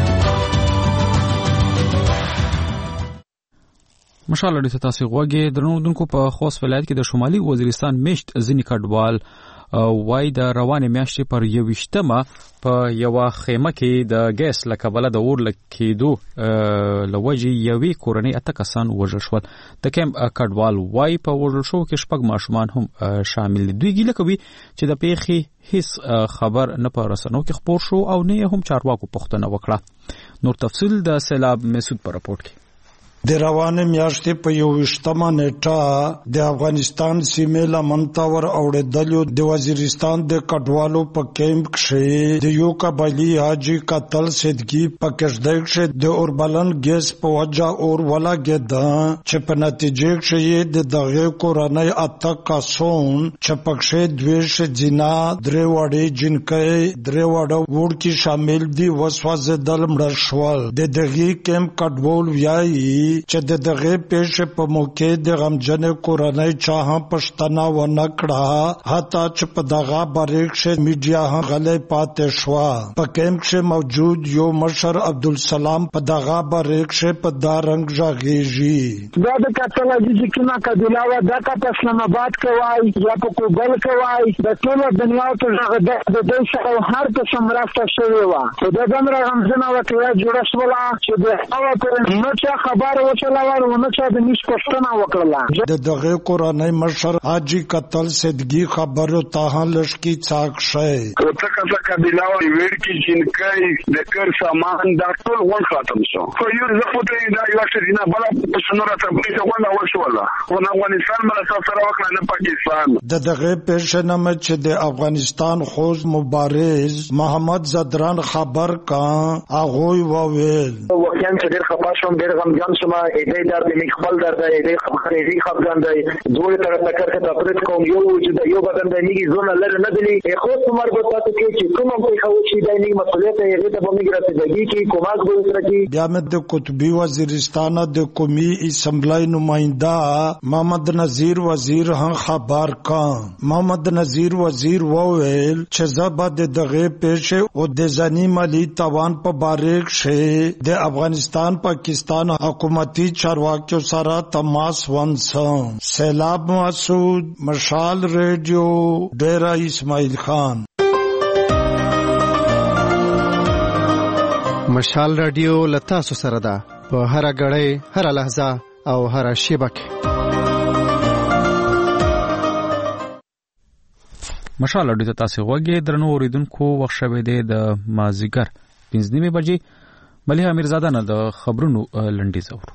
مشال اړیته تاسو غوږی درنودونکو په خوست ولایت کې د شمالي وزیرستان میشت ځینې کډوال وای د روانه میاشتې پر یوویشتمه په یو خیمه کې د ګیس لکبله د اور لکېدو لوجې یوې کورنۍ اته کسان وژل شول. د کیمپ کډوال وای په وژل شو کې شپږ ماشومان هم شامل دي. دوی ګیله کوي چې د پیښې هیڅ خبر نه په رسنیو کې خپور شو او نه هم چارواکو پوښتنه وکړه. نور تفصیل د سیلاب مسعود پر راپورټ کې. د روانه میاشتې په یوویشتمه نیټه د افغانستان سیمې لمن ته ور اوړېدلو د وزیرستان د کډوالو په کیمپ کښې د یو قبایلي حاجي قتل صدقي په کښدۍ کښې د اوربلن ګیس په وجه اور ولګېده, چې په نتیجې کښې د دغې کورنۍ اته کسان چې پکښې دوې ښځینه, درې وړې جنکۍ, درې واړه وړکي شامل دي وسوځېدل, مړه شول. د دغې کیمپ کډوال وایي چې د دغه پیښې په موقع د غمجنې کورنۍ چا هم پښتنه ونه کړه, حتی چې په دغه باره کښې میډیا هم غلی پاتې شوه. په کیمپ کښې موجود یو مشر عبدالسلام په دغه باره کښې په دا رنګ غږېږي. دا د قتل حاجي چې کومه قبیله وه, دا که په اسلام آباد کې وای یا په کوبل کې وای, د ټوله دنیا ته غږ د دوی سره هر قسم مرسته شوې وه. خو د دومره غمجنه واقعه جوړه شوله چې د هغه کورنۍ نه چا خبر د دغه کورنۍ مشر حاجي قتل صدقي خبرو ته لشکي څاک شي. څه څه قبیله او ورکی جنکۍ د کر سامان دا ټول ون ختم شو. خو یو زفوت دا یو څه نه بل په سنوره ته په څه ونه وشوله. خو نه افغانستان مله سره وکړه نه پاکستان. د دغه پېښنه چې د افغانستان خوځ مبارز محمد زدران خبر کا هغه وویل. واقعا چې ډېر خپه شوم, ډېر غمجن شوم. ایدې درد می خپل درد دی, ایدې خبرې خپګان دی. دوی تر تکر ته تفرید کوم یو چې د یو بدن د نیګي زونه لره نه دی. خو څومره په تاسو کې چې کوم په خو چې د نیګ مسولیت یې ته په میګرات دی کې کوماک به سره کې. بیا مې د قطبی وزیرستان د قومي اسمبلی نمائنده محمد نذیر وزیر هم خبر کا. محمد نذیر وزیر وویل چې زبد دغه پېښه او د ځنی مالی توان په باره کې د افغانستان پاکستان حکومتي چارواکیو سره تماس ونسم. سیلاب مسعود, مشال ریډیو, ډیرا اسماعیل خان. مشال ریډیو لتا سره ده په هر غړې, هر لحظه او هر شیبه کې. مشال اډو ته تاسو وګورئ درنو اوریدونکو وخت شوه د مازیګر پنځه نیمه بجې مليحه میرزاده نه د خبرونو لنډیز اورو.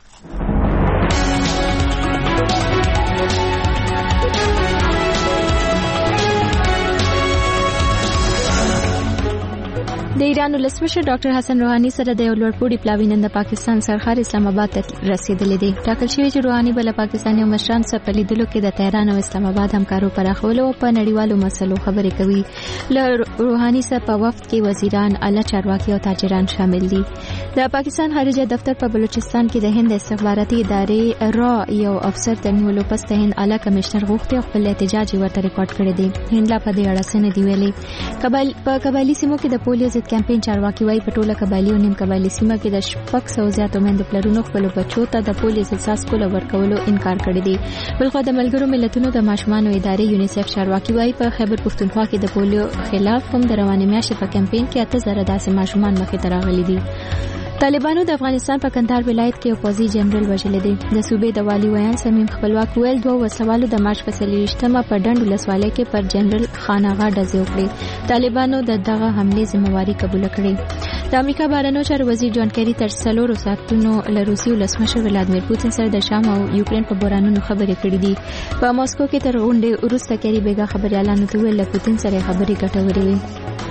د ایران ولسمشر ډاکټر حسن روحاني سره د یو لوړپوړي پلاوي نن د پاکستان سرحد اسلام آباد ته رسیدلې دي. ټاکل شوی چې روحاني بل پاکستاني مشران سره په لیدلو کې د تهران او اسلام آباد همکارو پراخولو او په نړیوالو مسلو خبرې کوي. له روحاني سره په وفد کې وزیران، اعلی چارواکي او تاجران شامل دي. د پاکستان خارجه دفتر په بلوچستان کې د هند استخباراتي ادارې را یو افسر د نیولو پس د هند اعلی کمشنر غوښتي خپل احتجاج ورته ریکارډ کړی دی. هند لا په دې اړه څه نه دی ویلي. کابل په قبایلی سیمو کې د پولیو ضد کمپاین چارواکي وايي په ټوله قبایلی او نیم قبایلی سیمه کې د شپږ سوه زیاتو میندو پلرونو خپل بچو ته د پولیو ضد څاڅکو ورکولو انکار کړی دی. بلخو د ملګرو ملتونو د ماشومانو ادارې یونیسف چارواکي وايي په خیبر پښتونخوا کې د پولیو خلاف هم د روانې میاشتې په کمپاین کې اته زره داسې ماشومان مخې ته راغلي دي. طالبانو د افغانستان په کندهار ولایت کې یو پوځي جنرال وژلی دی. د صوبې د والي ویان سمیم خپلواک ویل دوه وسوالو د مارچ په څلېرویشتمه په ډنډ ولسوالۍ کې پر جنرال خان آغا ډزې وکړې. طالبانو د دغه حملې ذمہواري قبول کړې. د امریکا بهرنیو چارو وزیر جان کیری تر څلورو ساعتونو له روسي ولسمشر ولادیمیر پوتین سره د شام او یوکرين په بحرانونو خبرې کړې دي. په ماسکو کې تر غونډې وروسته کیری بیګا خبريالانو ته ویل پوتین سره خبرې ګټورې وي.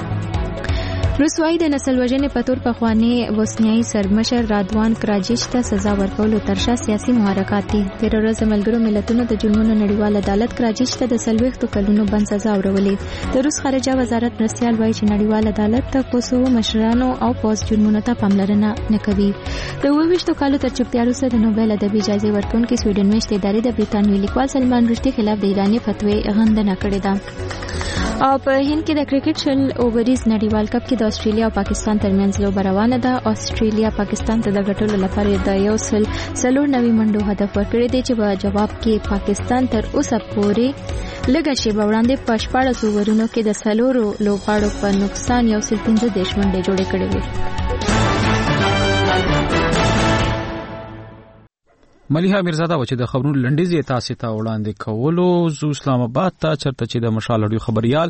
روس وايي د نسل وژنې په تور پخوانی بوسنیایي سرمشر رادوان کراجیچ ته سزا ورکولو ترشا سیاسي محرکات دي. تیر ورځ ملګرو ملتونو د جرمونو نړیوال عدالت کراجیچ ته د څلوېښتو کلونو بند سزا ورولې. د روس خارجه وزارت مرستیال وايي چې نړیوال عدالت ته کوسوو مشرانو او پوز جرمونو ته پاملرنه نه کوي. د اووه ویشتو کالو تر چوپتیا وروسته د نوبل ادبي جایزې ورکوونکي سویډن میشتې ادارې د بریتانوي لیکوال سلمان رشدي خلاف د ایراني فتوی غندنه کړې ده. او په هند کې د کرکټ شل اووريز نړیوال کپ کې د استرالیا او پاکستان ترمنځ لوبه روانه ده. استرالیا پاکستان ته د ګټلو لپاره د یو سل څلور نوي منډو هدف ورکړی دی چې په جواب کې پاکستان تر اوسه پورې لږه شیبه وړاندې په شپاړس اوورونو کې د څلورو لوبغاړو په نقصان یو سل پنځه دېرش منډې جوړې کړې وې. مليحه میرزاده و چې د خبرونو لنډیز یې تاسو ته وړاندې کولو. زو اسلام آباد ته چرته چې د مشال اډیو خبريال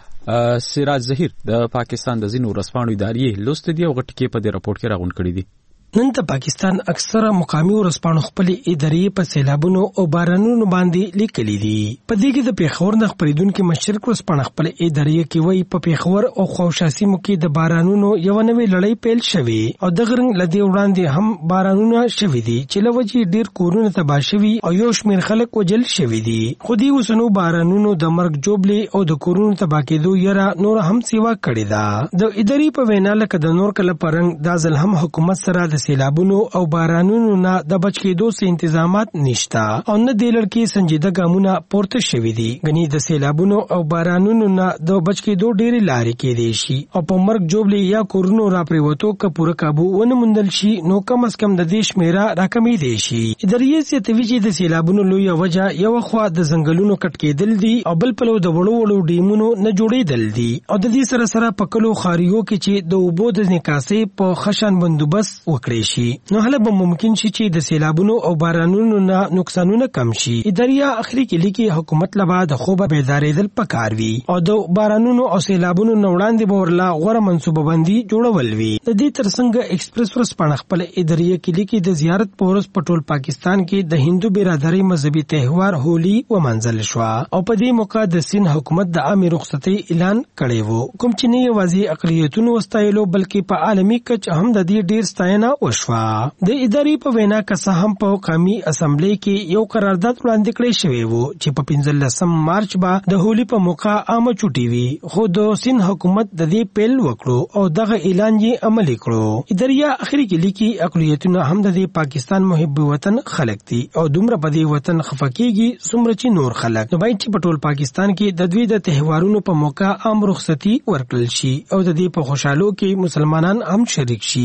سراج ظهیر د پاکستان د زینو رسپانو ادارې لوست دی او غټکی په دې راپورټ کې راغون کړی دی. نن د پاکستان اکثره مقامي ورسپانو خپل ادارې په سیلابونو او بارانونو باندې لیکلي دي. په دې کې د پیښور نه خبرېدونکو مشرق ورسپانو خپل ادارې کې وایي په پیښور او خوشاسي مو کې د بارانونو یو نوې لړۍ پیل شوه او د غرنګ لدی وړاندې هم بارانونه شوي دي چې لوجي ډیر کورونه تباہ شوي او یو شمیر خلک وجل شوي دي. خو دې وسنو بارانونو د مرګ جوړلې او د کورونو تباہ کېدو یره نور هم سیوا کړی دا. د ادارې په وینا لکه د نور کله پرنګ د ځل هم حکومت سره سیلابونو او بارانونو نه د بچ کېدو سه تنظیمات نشتا او نه د لړکی سنجیده ګامونه پورته شوې دي. غني د سیلابونو او بارانونو نه د بچ کېدو ډېرې لارې کې دي شي او په مرګ جوړلې یا کورونو را پریوتو ک پوره काबू ونه مندل شي نو کم از کم د دیش میرا راکمې دي شي. ادارې سي تویجی د سیلابونو لوی وجه یو خوا د ځنګلونو کټ کېدل دي او بل پلو د وړو وړو ډیمونو نه جوړېدل دي او د دې سره سره پکلو خاریو کې چې د اوبو د نکاسې په خشن بندوبست وکړي شي نو هله به ممکن شي چې د سیلابونو او بارانونو نه نقصانونه کم شي. ادارې اخري کې لیکي حکومت لبا د خوبه بیدارېدل پکار وي او د بارانونو او سیلابونو نه وړاندې بورلا غوړه منصوبه بندي جوړول وي. د دې ترڅنګ ایکسپریس ورسپانه خپل ادارې کې لیکي د زیارت پورس پټول پاکستان کې د هندو برادری مذهبي تهوار هولي ومنځل شو او په دې موقع د سین حکومت د عامه رخصتۍ اعلان کړی وو کوم چې نه یوازې اقلیتونو واستایلو بلکې په عالمي کچ هم د دې ډیر ستاینه وشوه. د ادارې په وینا که هم په قومي اسمبلی کې یو قرارداد وړاندې کړی شوی وو چې په پنځلسم مارچ با د هولي په موقع عامه چوټي وي خو د سین حکومت د دې پیل وکړو او دغه اعلان یې عملي کړو. ادارې اخري کې لیکي اقلیتونه هم د پاکستان محب وطن خلک دي او دومره په دې وطن خفقيږي څومره چې نور خلک نو باید چې په ټول پاکستان کې د دوی د تهوارونو په موقع عام رخصتي ورکړل شي او د دې په خوشحالو کې مسلمانان هم شریک شي.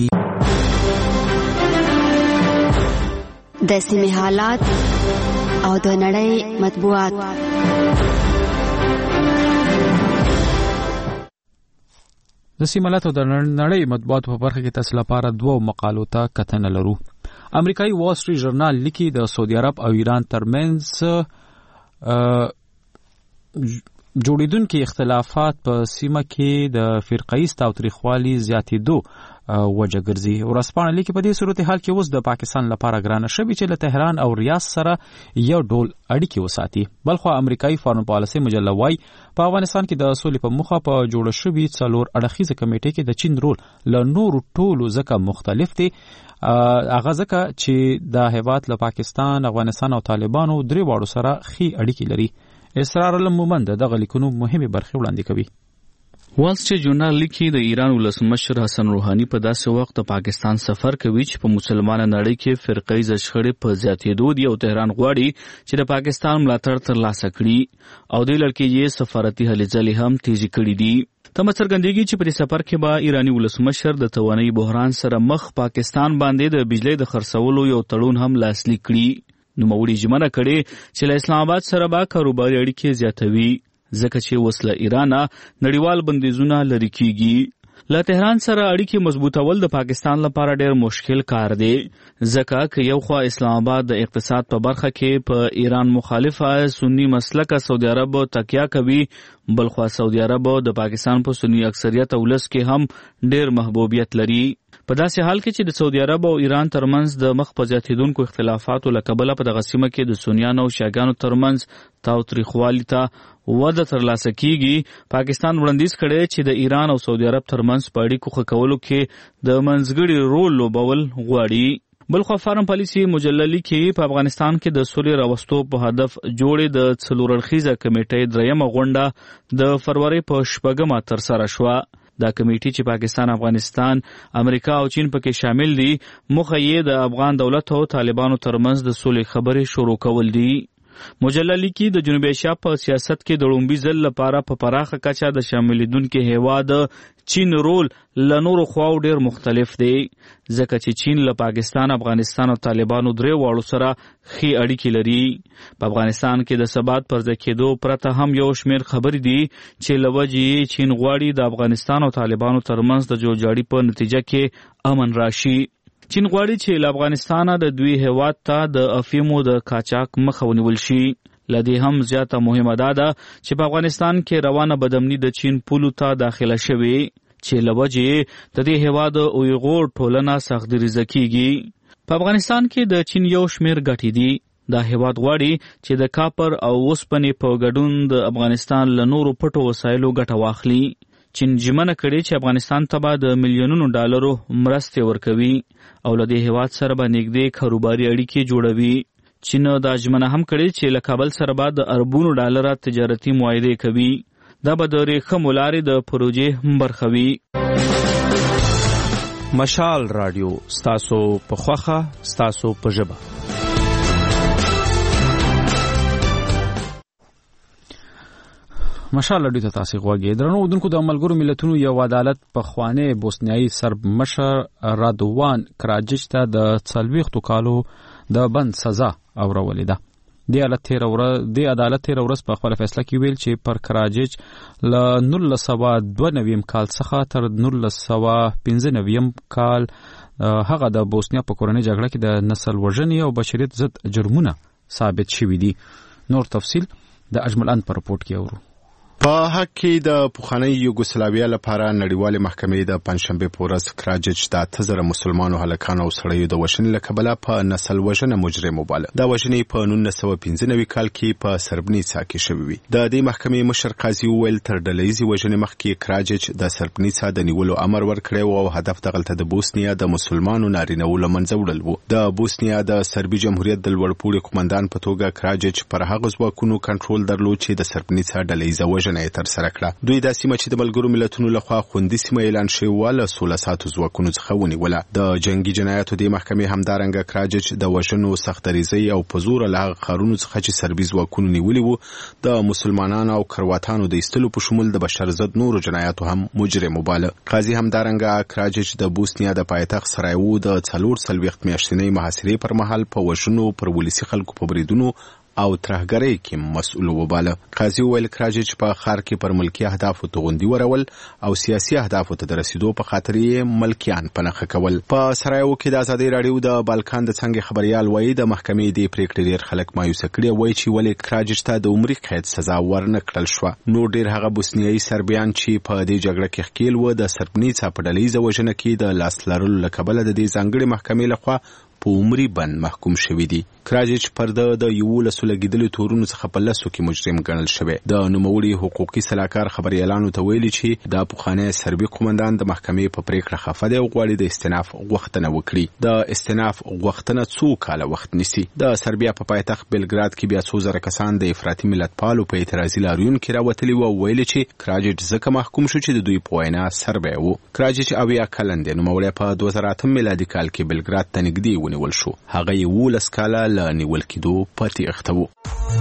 د سیمې حالات او د نړۍ مطبوعات. د سیمې حالات او د نړۍ مطبوعات په برخه کې تاسو لپاره دوه مقالو ته کتنه لرو. امریکایي وال سټریټ ژورنال لیکي د سعودي عرب او ایران ترمنځ جوړیدونکو اختلافات په سیمه کې د فرقه‌ایز تاوتریخوالي زیاتېدو وجه ګرځي. ورځپاڼه لیکي په دې صورتحال کې اوس د پاکستان لپاره ګرانه شوې چې له تهران او ریاض سره یو ډول اړیکې وساتي. بلخو امریکایي فارن پالیسي مجله وايي په افغانستان کې د سولې په موخه په جوړه شوې څلور اړخیزه کمیټې کې د چین رول له نورو ټولو ځکه مختلف دی. هغه ځکه چې د هیواد له پاکستان، افغانستان او طالبانو درې واړو سره ښې اړیکې لري. اسرار المومند دغه لیکونو مهمه برخه وړاندې کوي. وال سټریټ جورنال لیکي د ایران ولسمشر حسن روحاني په داسې وخت د پاکستان سفر کوي چې په مسلمانه نړۍ کې فرقه‌ایز شخړې په زیاتېدو دي او تهران غواړي چې د پاکستان ملاتړ ترلاسه کړي او د لړکې یې سفارتي هلې ځلې هم تیزی کړي دي. تمه څرګندېږي چې په دې سفر کې به ایرانی ولسمشر د توانایي بحران سره مخ پاکستان باندې د بجلی د خرڅولو یو تړون هم لاسلیک کړي. نوموړي ژمنه کړې چې له اسلام آباد سره به کاروباري اړیکې زیاتوي ځکه چې اوس له ایرانه نړیوال بندیزونه لرې کیږي. له تهران سره اړیکې مضبوطول د پاکستان لپاره ډېر مشکل کار دی ځکه که یو خوا اسلام آباد د اقتصاد په برخه کې په ایران مخالفه سنی مسلکه سعودي عرب تکیه کوي، بل خوا سعودي عرب د پاکستان په سنی اکثریت ولس کې هم ډېر محبوبیت لري. په داسې حال کې چې د سعودي عرب او ایران ترمنځ د مخ په زیاتېدونکو اختلافاتو له کبله په دغه سیمه کې د سنیانو او شیعاګانو ترمنځ تاوتریخوالي ته وده ترلاسه کیږي، پاکستان وړاندیز کړی چې د ایران او سعودي عرب ترمنځ په اړیکو ښه کولو کې د منځګړي رول لوبول غواړي. بلخوا فارن پالیسي مجله لیکي په افغانستان کې د سولې راوستو په هدف جوړې د څلور اړخیزه کمیټې دریمه غونډه د فروری په شپږمه ترسره شوه. دا کمیټې چې پاکستان، افغانستان، امریکا او چین پکې شامل دي، موخه یې د افغان دولت او طالبانو ترمنځ د سولې خبرې شروع کول دي. مجله لیکي د جنوبي اسیا په سیاست کې د لومړي ځل لپاره په پراخه کچه د شاملېدونکي هیواد چین رول له نورو خواو ډېر مختلف دی ځکه چې چین له پاکستان، افغانستان او طالبانو درې واړو سره ښې اړیکې لري. په افغانستان کې د ثبات پر ځای کېدو پرته هم یو شمېر خبرې دي چې له وجې یې چین غواړي د افغانستان او طالبانو ترمنځ د جوړجاړي په نتیجه کې امن راشي. چین غواړي چې له افغانستانه د دوی هیواد ته د افیمو د قاچاق مخه ونیول شي. له دې هم زیاته مهمه دا ده چې په افغانستان کې روانه بدامني د چین پولو ته داخله شوې چې له وجې د دې هیواد اویغور ټولنه سختدریزه کیږي. په افغانستان کې د چین یو شمېر ګټې دي. دا هیواد غواړي چې د کاپر او اوسپنې په ګډون د افغانستان له نورو پټو وسایلو ګټه واخلي. چین ژمنه کړې چې افغانستان ته به د میلیونونو ډالرو مرستې ورکوي او له دې هیواد سره به نږدې کاروباري اړیکې جوړوي. چین دا ژمنه هم کړې چې له کابل سره به د اربونو ډالره تجارتي معاهدې کوي. دا به د ریښمو لارې د پروژې برخه وي. مشال رادیو ستاسو په خوښه، ستاسو په ژبه. مشال رادیو ته تاسو غواړئ. درنو اودونکو د ملګرو ملتونو یو عدالت په خوانه بوسنیایي سرب مشر رادوان کراجچ ته د څلوېښتو کالو د بند سزا اورولې ده. د عدالت تیر ورځ د عدالت تیر ورځ په خپل فیصله کې ویل چې پر کراجچ له نولس سوه دوه نوي کال څخه تر نولس سوه پنځه نوي کال هغه د بوسنیا په کورنۍ جګړه کې د نسل وژنې او بشریت ضد جرمونه ثابت شوي دي. نور تفصیل د اجمل ان په رپورت کې اورو. په حق کې د پخوانی یوګوسلاویا لپاره نړیوال محکمې د پنځشنبه په ورځ کراجچ د تزر مسلمانانو هلکانو او سړیو د وژنې لکبله په نسل وژنه مجرم وباله. د وژنې په نولس سوه پنځه نوي کال کې په سربنیڅا کې شوې وي. د دې محکمې مشر قاضي ویل تر ډلهیزې وژنې مخکې کراجچ د سربنیڅا د نیولو امر ورکړی او هدف دغلته د بوسنیا د مسلمانانو نارینه له منځه وړل وو. د بوسنیا د سربي جمهوریت د لوړپوړي قومندان په توګه کراجچ پر هغه ځواکونو کنټرول درلود چې د سربنیڅا ډلهیزه وژنه تر سره کړه. دوی د سیمه چې د ملګرو ملتونو لخوا خوندي سیمه اعلان شوی و سوله ساتو ځواکونو څخه ونیوله. د جنگي جنایاتو د محکمې همدارنګه کراجچ د وژنو سختدریزۍ او په زور له هغه ښارونو څخه چې سربي ځواکونو نیولي وو د مسلمانانو او کرواتانو د ایستلو په شمول د بشر ضد نورو جنایاتو هم مجرم وباله. قاضي همدارنګه کراجچ د بوسنیا د پایتخت سرایوو د څلور څلوېښت میاشتنۍ محاصرې پر مهال په وژنو پر ولسي خلکو په بریدونو او ترهګرۍ کې مسؤل وباله. قاضي ویل کراجچ په خار کې پر ملکی اهدافو توغندي ورول او سیاسي اهدافو ته رسیدو په خاطر یې ملکیان پنهخه کول. په سرایو کې د ازادي رادیو د بالکان د څنګه خبريال وایي د محکمې د پریکړې ډیر خلک مایوس کړي وایي چې ولې کراجچ ته د عمري قید سزا ورنه کړل شو. نو ډیر هغه بوسنیایي سربیان چې په دې جګړه کې ښکیل و د سربنیڅا په ډلېزه وژنه کې د لاس لرلو له کبله د دې ځانګړي محکمې لخوا په عمري بند محکوم شوی دی. کراجچ پر د یولسو لګیدلو تورونو څخه په لسو کې مجرم ګڼل شوی. د نوموړي حقوقي سلاکار خبريالانو ته ویلي چې د پخوانی سربي قومندان د محکمې په پریکړه خفه دی او غواړي د استئناف غوښتنه وکړي. د استئناف غوښتنه څو کاله وخت نیسي. د سربیا په پایتخت بلګراد کې بیا څو زره کسان د افراطي ملتپالو په اعتراضي لاریون کې راوتلي وو. ویلي چې کراجچ ځکه محکوم شو چې د دوی په وینا سربی وو. کراجچ اویا کلن دی. نوموړی په دوه زره اته میلادي کال کې بلګراد ته نږدې ونیول شو. هغه یولس کاله له نیول کېدو پاتې اخته وو.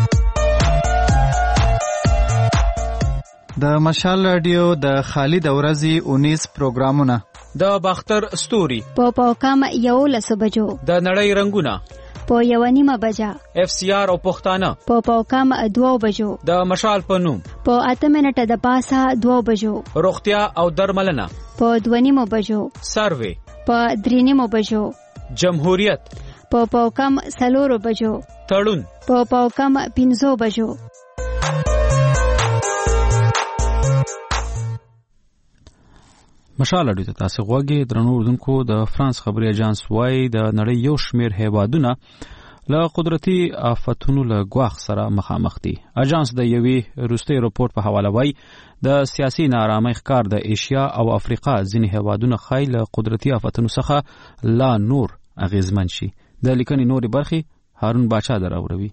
د مشال رادیو د خالد اورزي اونیس پروګرامونه د باختر ستوري په پاوکم یو لسو بجو د نړۍ رنگونه په یو نیمه بجا اف سی آر او پښتانه په پاوکم دوه بجو د مشال په نوم په اته منټه د پاسه دوه بجو روغتیا او درملنه په دوه نیمه بجو سروي په درې نیمه بجو جمهوریت په پاوکم سلورو بجو تړون په پاوکم پنځو بجو. مشال اډو ته تاسو غوږی درنو اردوونکو د فرانس خبري اژانس وايي د نړۍ یو شمیر هیوادونه له قدرتي آفتونو له غواخ سره مخامخ دي. اژانس د یوې روسي رپورت په حواله وايي د سیاسي نارامۍ ښکار د ایشیا او افریقا ځینې هیوادونه خای له قدرتي آفتونو څخه لا نور اغیزمن شي. د لیکنې نورې برخې هارون باچا دراوروي.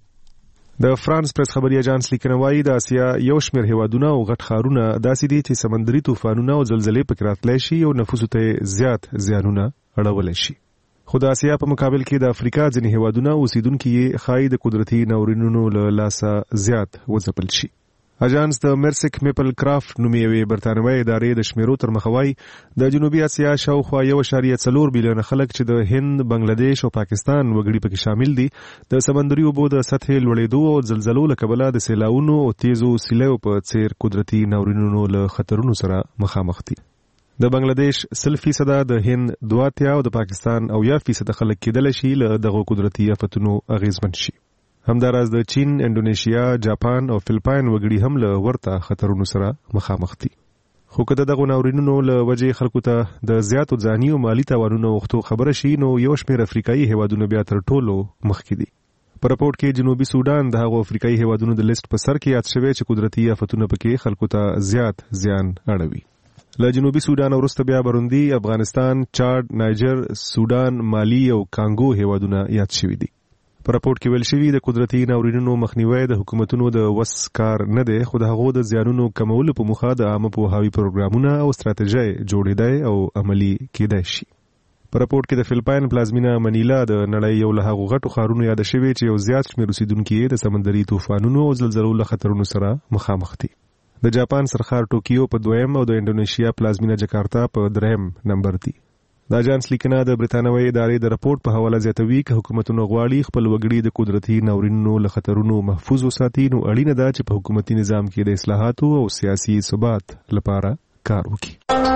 د فرانس پریس خبري اژانس لیکنه وايي د اسیا یو شمیر هیوادونه او غټ ښارونه داسې دي چې سمندري طوفانونه او زلزلې پکې راتلی شي او نفوسو ته زیات زیانونه اړولی شي. خو د اسیا په مقابل کې د افریقا ځینې هیوادونه اوسیدونکي یې ښایي د قدرتي ناورینونو له لاسه زیات وځپل شي. اژانس د مرسک میپل کرافت نومي یوې برتانوي ادارې د شمیرو تر مخه وايي د جنوبي اسیا شاوخوا یو اعشاریه څلور بیلیونه خلک چې د هند، بنگلاديش او پاکستان وګړي پکې شامل دي د سمندري اوبو د سطحې لوړېدو او زلزلو له کبله د سیلاونو او تیزو سیلو په څیر قدرتي ناورینونو له خطرونو سره مخامخ دي. د بنگلاديش سل فیصد، د هند دوه اتیا او د پاکستان او یا فیصد خلک کېدل شي له دغه قدرتي آفتونو اغیزمن شي. همداراز د چین، انډونیشیا، جاپان او فلپاین وګړي هم له ورته خطرونو سره مخامخ دي. خو که دغه ناورینونو له وجې خلکو ته د زیاتو ځاني او مالي تاوانونو وختو خبره شي نو یو شمېر افریقایي هیوادونه بیا تر ټولو مخکې دي. په راپورټ کې جنوبي سودان د هغو افریقایي هیوادونو د لیست په سر کې یاد شوی چې قدرتي آفتونه پکې خلکو ته زیات زیان اړوي. له جنوبي سودان وروسته بیا بروندي، افغانستان، چاډ، نایجر، سودان، مالی او کانګو هیوادونه یاد شوي دي. په راپورټ کې ویل شوي د قدرتي ناورینونو مخنیوی د حکومتونو د وس کار نه دی، خو د هغو د زیانونو کمولو په موخه د عامه پوهاوي پروګرامونه او ستراتیژۍ جوړېدای او عملي کېدای شي. په راپورټ کې د فلپاین پلازمینه منیلا د نړۍ یو له هغو غټو ښارونو یاد شوی چې یو زیات شمېر اوسیدونکي یې د سمندري طوفانونو او زلزلو له خطرونو سره مخامخ دي. د جاپان سرخار ټوکیو په دویم او د انډونیشیا پلازمینه جکارتا په دریم نمبر دي. د اژانس لیکنه د برتانوي ادارې د راپورټ په حواله زیاتوي چې حکومتونه غواړي خپل وګړي د قدرتي ناورینونو له خطرونو محفوظ وساتي نو اړینه ده چې په حکومتي نظام کې د اصلاحاتو او سیاسي ثبات لپاره کار وکړي.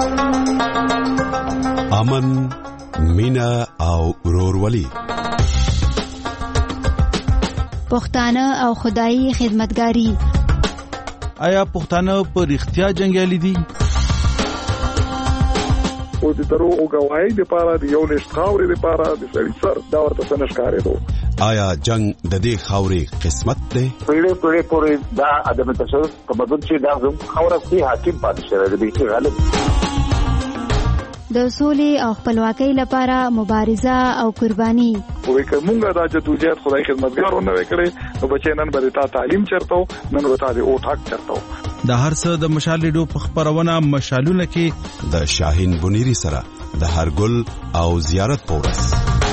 امن، مینا او ورورولي، پښتانه او خدایي خدمتګاری. آیا پښتانه په رښتیا جنگیالي دي؟ او د درو او گواهی د پاره د یو لښت خاورې د پاره د سړي سر دا ورته څنګه ښکارې دو. آیا جنگ د دې خاورې قسمت دی؟ پیړې پیړې پورې دا ادم تشدد په بدل چې دا زم خاورې په حاکم پاتې شوی دی چې غالب د سولې او خپلواکۍ لپاره مبارزه او قرباني. وې کومه دا جدوجہد خدای خدمتګارونه وکړي نو بچی نن به تا تعلیم چرته نن به تا د او ټاک چرته. د هر څه د مشال ریډیو په خبرونه مشالونه کې د شاهین بنيري سره د هرګل او زیارت پورس.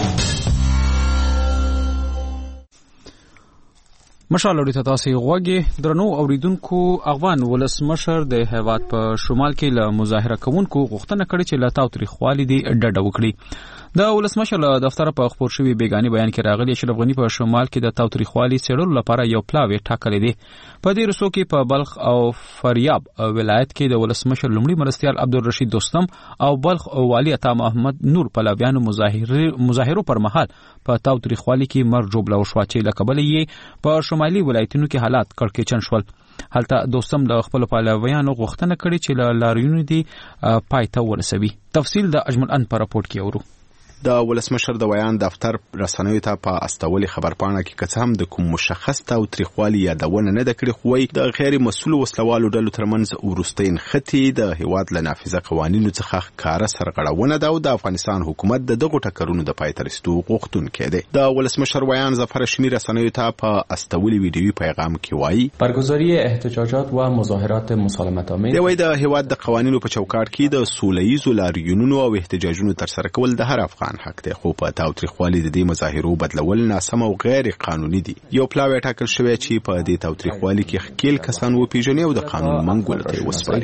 مشال اوري ته تاسو غوږی درنو اوریدونکو. افغان ولسمشر د هیواد په شمال کې له مظاهره کوونکو غوښتنه کړې چې له تاوتریخوالي دی ډډه وکړي. د ولسمشر دفتر په خبر شوی بیگانی بیان کې راغلی اشرف غنی په شمال کې د تاوتریخوالي څېړلو لپاره یو پلاوی ټاکلی دی. په دې رسو کې په بلخ او فاریاب ولایت کې د ولسمشر لومړي مرستیال عبدالرشید دوستم او بلخ او والی عطا محمد نور پلاویانو مظاهرو پر مهال په تاوتریخوالي کې مر جوړه وشوه چې له کبله یې په شمالي ولایتونو کې حالات کړکېچن شول. هلته دوستم د خپل پلاویانو غوښتنه کړې چې له لاریونو دی پای ته ورسوي. تفصیل د اجمل ان په راپورټ کې اورو. د ولسمشر د ویان دفتر رسنیو ته په استولي خبرپاڼه کې که هم د کوم مشخص تاوتریخوالي یادونه نه د کړې خو د غیر مسؤل وسلوالو ډلو ترمنځ ورستین خطي د هیواد له نافذه قوانینو څخه کار سرغړونه ده او د افغانستان حکومت د دغه ټکرونو د پای ته رسیدو غوښتونکی دی. د ولسمشر ویان ظفر شمیر رسنیو ته په استولي ویډیویي پیغام کې وایي برگزاری احتجاجات و مظاهرات مسالمت‌آمیز دی وایي د هیواد د قوانینو په چوکاټ کې د سوله‌ییزو لاریونونو او احتجاجونو ترسره کول د هر افغان حق دی، خو په تاوتریخوالي د دې مظاهرو بدلول ناسم او غیر قانوني دي. یو پلاوی ټاکل شوی چې په دې تاوتریخوالي کې خکیل کسان وپیژني او د قانون منګولو ته وسپاري.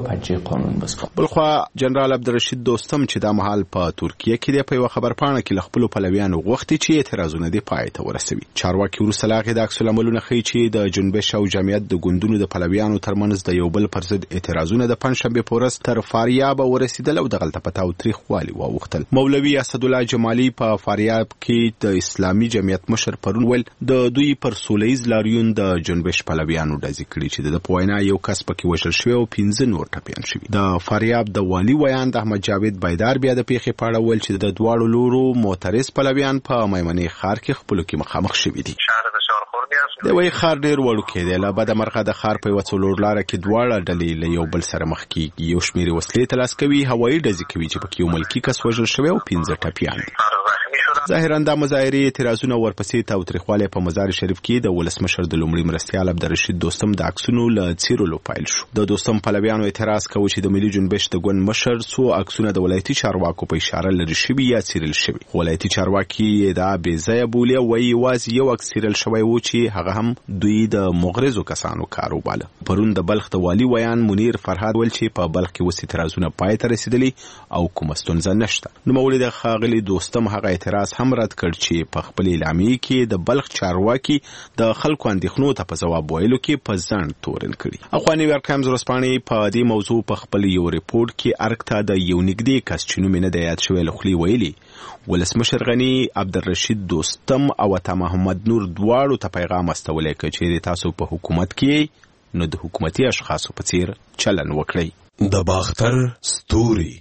بلخوا جنرال عبدالرشید دوستم چې دا مهال په ترکیه کې دی په یو خبرپاڼه کې خپل پلویانو غوښتي چې اعتراضونه دې پای ته ورسوي. چارواکي وروسته لاغې د عکس العملونه ښیي چې د جنبش او جمعیت د ګوندونو د پلویانو ترمنځ د یو بل پر ضد اعتراضونه د پنځشنبې په ورځ تر فاریاب ورسېدل او دغلته په تاوتریخوالي واوښتل. مولوي اسدالله جمالي په فاریاب کې د اسلامي جمعیت مشر پرون ویل د دوی پر سوله‌ییز لاریون د جنبش پلویانو ډزې کړي چې د پوینا یو کس پکې وژل شوی او پنځه نور ټپیان شوي. د فاریاب د والی ویان د احمد جاوید بایدار بیا د پیښې په اړه ویل چې د دواړو لورو معترض پلویان په میمنې ښار کې خپلو کې مخامخ شوي دي. د وی خار ډیر وړوکی دی، له بده مرغه د خار په یوه څلور لاره کې دواړه ډلې له یو بل سره مخ کېږي. یو شمېر وسلې ترلاسه کوي، هوایي ډزې کوي چې پکې یو ملکي کس وژل شوی او پنځه ټپیان دي. ظاهرا دا مظاهرې اعتراضونه ورپسې تاوتریخوالی په مزار شریف کې د ولسمشر د لومړي مرستیال عبدالرشید دوستم د عکسونو له څیرلو پیل شو. د دوستم پلویانو اعتراض کوي چې د ملي جنبش د ګوند مشر څو عکسونه د ولایتي چارواکو په اشاره لري شوي یا څیرل شوي. ولایتي چارواکي دا بې ځایه بولي او وایي یوازې یو عکس څیرل شوی و چې هغه هم دوی د مغرضو کسانو کار وباله. پرون د بلخ د والي ویان منیر فرهاد ویل چې په بلخ کې اوس اعتراضونه پای ته رسېدلي او کومه ستونزه نشته. نوموړي د ښاغلي دوستم هغه اعتراض هم رد کړ چې په خپل اعلامیه کې د بلخ چارواکي د خلکو اندېښنو ته په ځواب ویلو کې په ځنډ تورن کړي. اخوا نیویارک ټایمز ورځپاڼې په دې موضوع په خپل یو ریپورت کې ارګ ته د یو نږدې کس چې نوم یې نه دی یاد شوی له خولې ویلي ولسمشر غني عبدالرشید دوستم او عطا محمد نور دواړو ته پیغام استولی که چیرې تاسو په حکومت کې نو د حکومتي اشخاصو په څیر چلن وکړئ. د باختر ستوري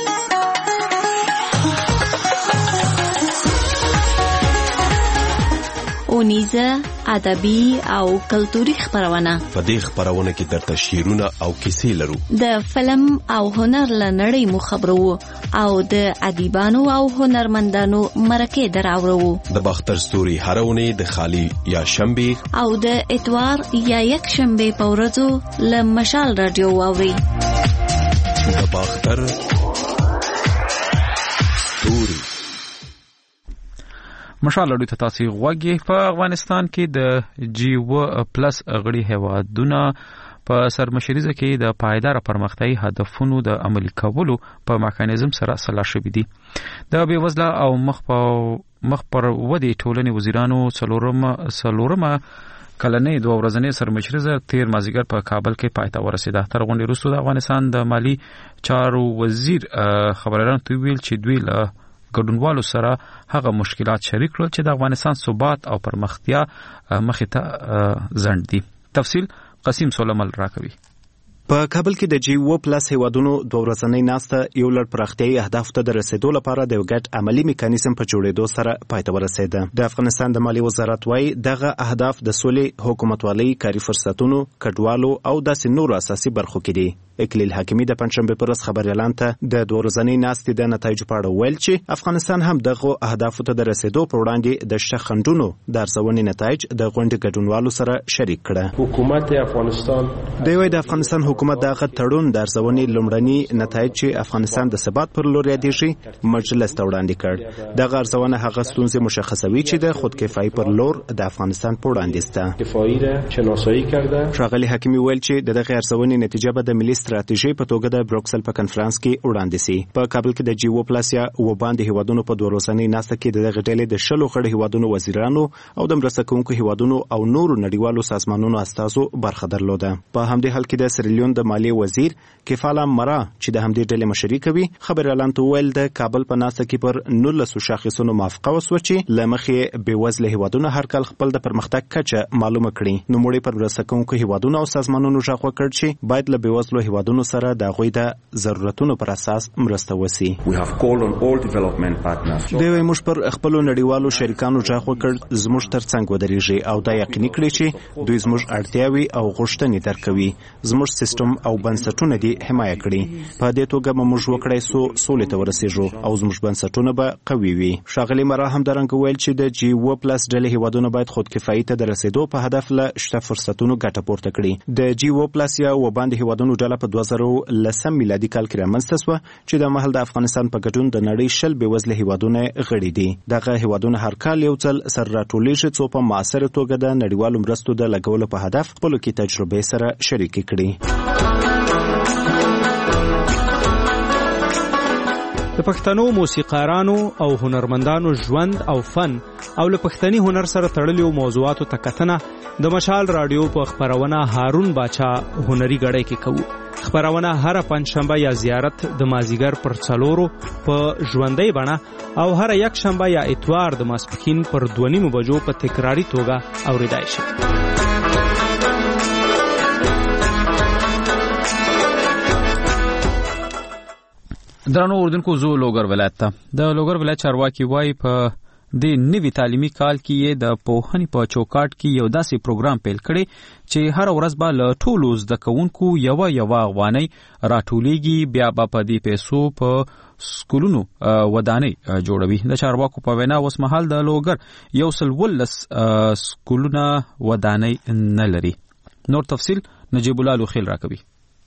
اونیزه ادبي او کلتوري خبرونه. په دې خبرونه کې درته شعرونه او کیسې لرو. د فلم او هنر لنړۍ مو خبرو او د ادیبانو او هنرمندانو مرکه دراورو. د باختر ستوري هرونه د خالی یا شنبه او د اتوار یا یک شنبه په ورځو ل مشال رادیو واوري. د باختر ستوري مشال لړۍ ته تاسو غوږی. په افغانستان کې د جی و پلس غړي هیوادونه په سرمشریزه کې د پایدار پرمختیايي هدفونو د عملي کولو په میکانیزم سره سلا شوې دي. د بیوزله او مخ په مخ پر ودی ټولنې وزیرانو څلورم څلورم کلنې دوه ورځنۍ سرمشریزه تیر مازیګر په کابل کې پای ته ورسېده. تر غونډې وروسته د افغانستان د مالی چارو وزیر خبريالانو ته ویل چې دوی له ګډونوالو سره هغه مشکلات شریک کړل چې د افغانستان ثبات او پرمختیا مخې ته ځنډ دي. تفصیل قسیم سولمل راکوي. په کابل کې د جی او پلس هیوادونو دوه ورځنۍ ناسته یو لړ پراختیايي اهداف ته د رسیدو لپاره د یو ګډ عملی میکانیزم په جوړېدو سره پای ته ورسېده. د افغانستان د مالی وزارت وايي دغه اهداف د سولې، حکومتوالۍ، کاري فرصتونو، کډوالو او داسې نورو اساسي برخو کې دي. اکلیل حکیمی د پنځشنبه پر ورځ خبريالان ته د دوه ورځنۍ ناستې د نتایجو په اړه ویل چې افغانستان هم دغه اهدافو ته د رسیدو پر وړاندې د شخندونو د ارزونې نتایج د غونډې ګډونوالو سره شریک کړه. حکومت افغانستان دوی د افغانستان حکومت دغه تړون د ارزونې لومړني نتایج چې افغانستان د ثبات پر لور یادېږي مجلس ته وړاندې کړ. دغه ارزونه هغه ستونزې مشخصوي چې د خودکفایي پر لور د افغانستان په وړاندې سته. کفایي را شناسایی کرده. ښاغلي حکیمی ویل چې دغه ارزونې نتیجه به د ملي ستراتیژي په توګه د بروکسل په کنفرانس کې وړاندې سي. په کابل کې د جی او پلس یا و باندې هیوادونو په دوه ورځنۍ ناسته کې د غټلې د شلو غړي هیوادونو وزیرانو او د مرسته کوونکو هیوادونو او نورو نړیوالو سازمانونو استازو برخه درلوده. په همدې حال کې د سریلیون د مالیې وزیر کفاله مرا چې د همدې ډلې مشري کوي خبر اعلان ویل د کابل په ناسته کې پر نولس شاخصونو موافقه وسوه چې لمخې بېوزله هیوادونو هر کال خپل د پرمختګ کچه معلومه کړي. نو موږ پر مرسته کوونکو هیوادونو او سازمانونو ژغ وکړ چې باید له بېوزلو هیوادونو سره د هغوی د ضرورتونو پر اساس مرسته وشي. دوی موږ پر خپلو نړیوالو شریکانو ژغ وکړ زموږ ترڅنګ ودرېږي او دا یقیني کړي چې دوی زموږ اړتیاوې او غوښتنې درک کوي. زموږ سیستم او بنسټونه دې حمایه کړي. په دې توګه به موږ وکړای سو سولې ته ورسېږو او زموږ بنسټونه به قوي وي. ښاغلي مرا هم درنګ ویل چې د جی او پلس ډلې هیوادونه باید خودکفایي ته د رسېدو په هدف له شته فرصتونو ګټه پورته کړي. د جی او پلس یا و باندې هیوادونو ډله په دوه زره لسم میلادي کال کې رامنځته شوه چې د مهال د افغانستان په ګډون د نړۍ شل بېوزله هیوادونه غړي دي. دغه هیوادونه هر کال یو ځل سره راټولیږي څو په معاصره توګه د نړیوالو مرستو د لګولو په هدف خپلو کې تجربې سره شریکې کړي. د پښتنو موسیقارانو او هنرمندانو ژوند او فن او له پښتني هنر سره تړلو موضوعاتو ته کتنه د مشال رادیو په خبرونه هارون باچا هنري غړی کې کوو. خبرونه هر پنځشنبه یا زیارت د مازیګر پر څلورو په ژوندۍ بڼه او هر یک شنبه یا اتوار د ماسپښین پر دوه نیمو بجو په تکراری توګه اوریدای شي. درنو اردوونکو زو لوګر ولایت ته د لوګر ولایت چارواکي وای په د نوي تعلیمي کال کې یې د پوهنې په چوکاټ کې یو داسې پروګرام پیل کړي چې هر ورځ به له ټولو زده کوونکو یوه یوه افغانۍ راټولیږي بیا به په دې پیسو په سکولونو ودانۍ جوړوي. د چارواکو په وینا اوس مهال د لوګر یو سل ولس سکولونه ودانۍ نه لري. نور تفصیل نجیب الله لوخیل راکوي.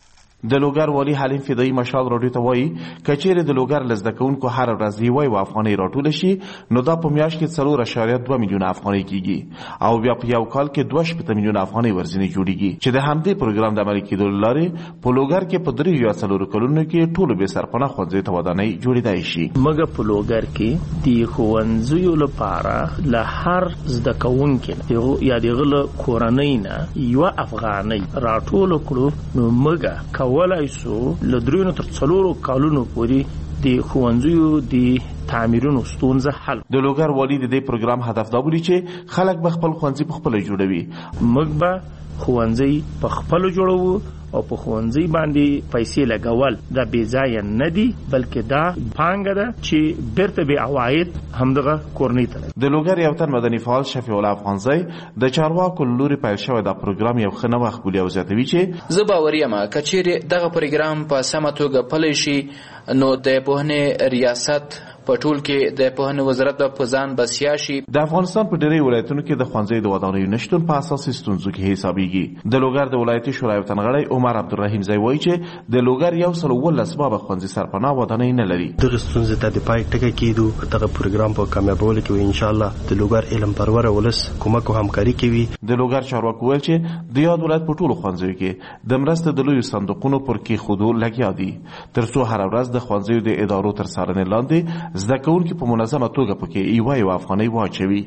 د لوګر والی حلیم فدایی مشال راډیو ته وایي کچېرې د لوګر لزده کوونکو هر ورځ یوه یوه افغانۍ راټول شي نو دا په میاشت کې څلور اعشاریه دوه میلیونه افغانۍ کیږي او بیا په یو کال کې دوه شپېته میلیونه افغانۍ ورځنی جوړیږي چې د همدې پروګرام د عملي کېدو له لارې په لوګر کې په دریو یا څلورو کلونو کې ټولو بې سرپناه ښوونځیو ته ودانۍ جوړېدای شي. موږ په لوګر کې د ښوونځیو لپاره له هر زده کوونکي یا دغه له کورنۍ نه یوه افغانۍ راټوله کړو نو موږ کولای سو لدرونو تر څلورو کالونو پورې د ښوونځیو د تعمیرونو ستونزه حل. د لوګر والی د دې پروګرام هدف دا بولي چې خلک به خپل ښوونځي په خپله جوړوي. موږ به ښوونځي په خپله جوړوو او په ښوونځي باندې پیسې لګول دا بې ځایه نه دي بلکې دا پانګه ده چې بیرته بې عواید همدغه کورنۍ ته ده. د لوګر یو تن مدني فعال شفیع الله افغانزی د چارواکو له لورې پیل شوی دا پروګرام یو ښه نوښت بولي او زیاتوي چې زه باوري یم که چیرې دغه پروګرام په سمه توګه پلی شي نو د پوهنې ریاست په ټول کې د پوهنې وزارت په ځان بسیا شي. د افغانستان په ډېری ولایتونو کې د ښوونځیو د ودانیو نشتون په اساسي ستونزو کې حسابېږي. د لوګر د ولایتي شورا یو تن غړی عمر عبدالرحیم زی وایي چې د لوګر یو سل اوولس بابه ښوونځي سرپناه ودانۍ نه لري. دغه ستونزې ته د پای ټکی کېدو دغه پروګرام په کامیابولو کې انشاءالله د لوګر علم پروره ولس کومک او همکاري کوي. د لوګر چارواکو ویل چې د یاد ولایت په ټولو ښوونځیو کې د مرستې د لویو صندوقونو پر کېښودو لګیا دي تر څو هره ورځ د ښوونځیو د ادارو تر څارنې لاندې زده کوونکي په منظمه توګه پکې یوه یوه افغانۍ واچوي.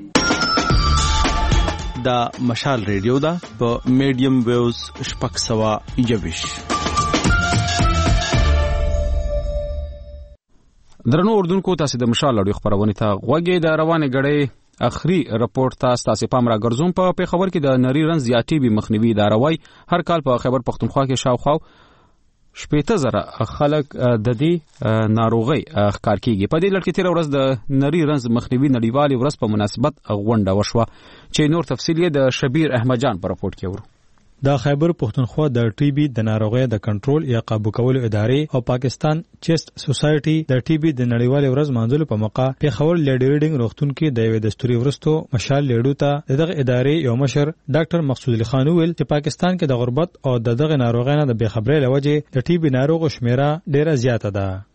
دا مشال ریډیو ده په میډیم ویوز شپږ سوه یوویشت. درنو اردوونکو تاسو د مشال رادیو خبرونه ته غوږی د روانې غړې اخري رپورت ته تاسو پام را ګرځوم. په پیښور کې د نری رنځ زیاتې به مخنیوي ادارهوي هر کال په خیبر پختونخوا کې شاوخوا شپېته زره خلک د دې ناروغۍ ښکار کیږي. په دې لړ کې تېره ورځ د نری رنځ مخنیوي نړیوالې ورځ په مناسبت غونډه وشوه چې نور تفصیل یې د شبیر احمد جان په رپورټ کې ورو. د خیبر پختونخوا د ټي بي د ناروغۍ د کنټرول یا قابو کولو ادارې او پاکستان چیست سوسایټي د ټي بي د نړیوالې ورځ مانځلو په موقع پیښور لیډي ریډینګ روغتون کې د یوې دستوري ورستو مشال لیډو ته دغه ادارې یو مشر ډاکټر مقصود علي خان ویل چې پاکستان کې د غربت او دغه ناروغۍ نه د بې خبرۍ له وجې د ټي بي ناروغو شمیره ډیره زیاته ده.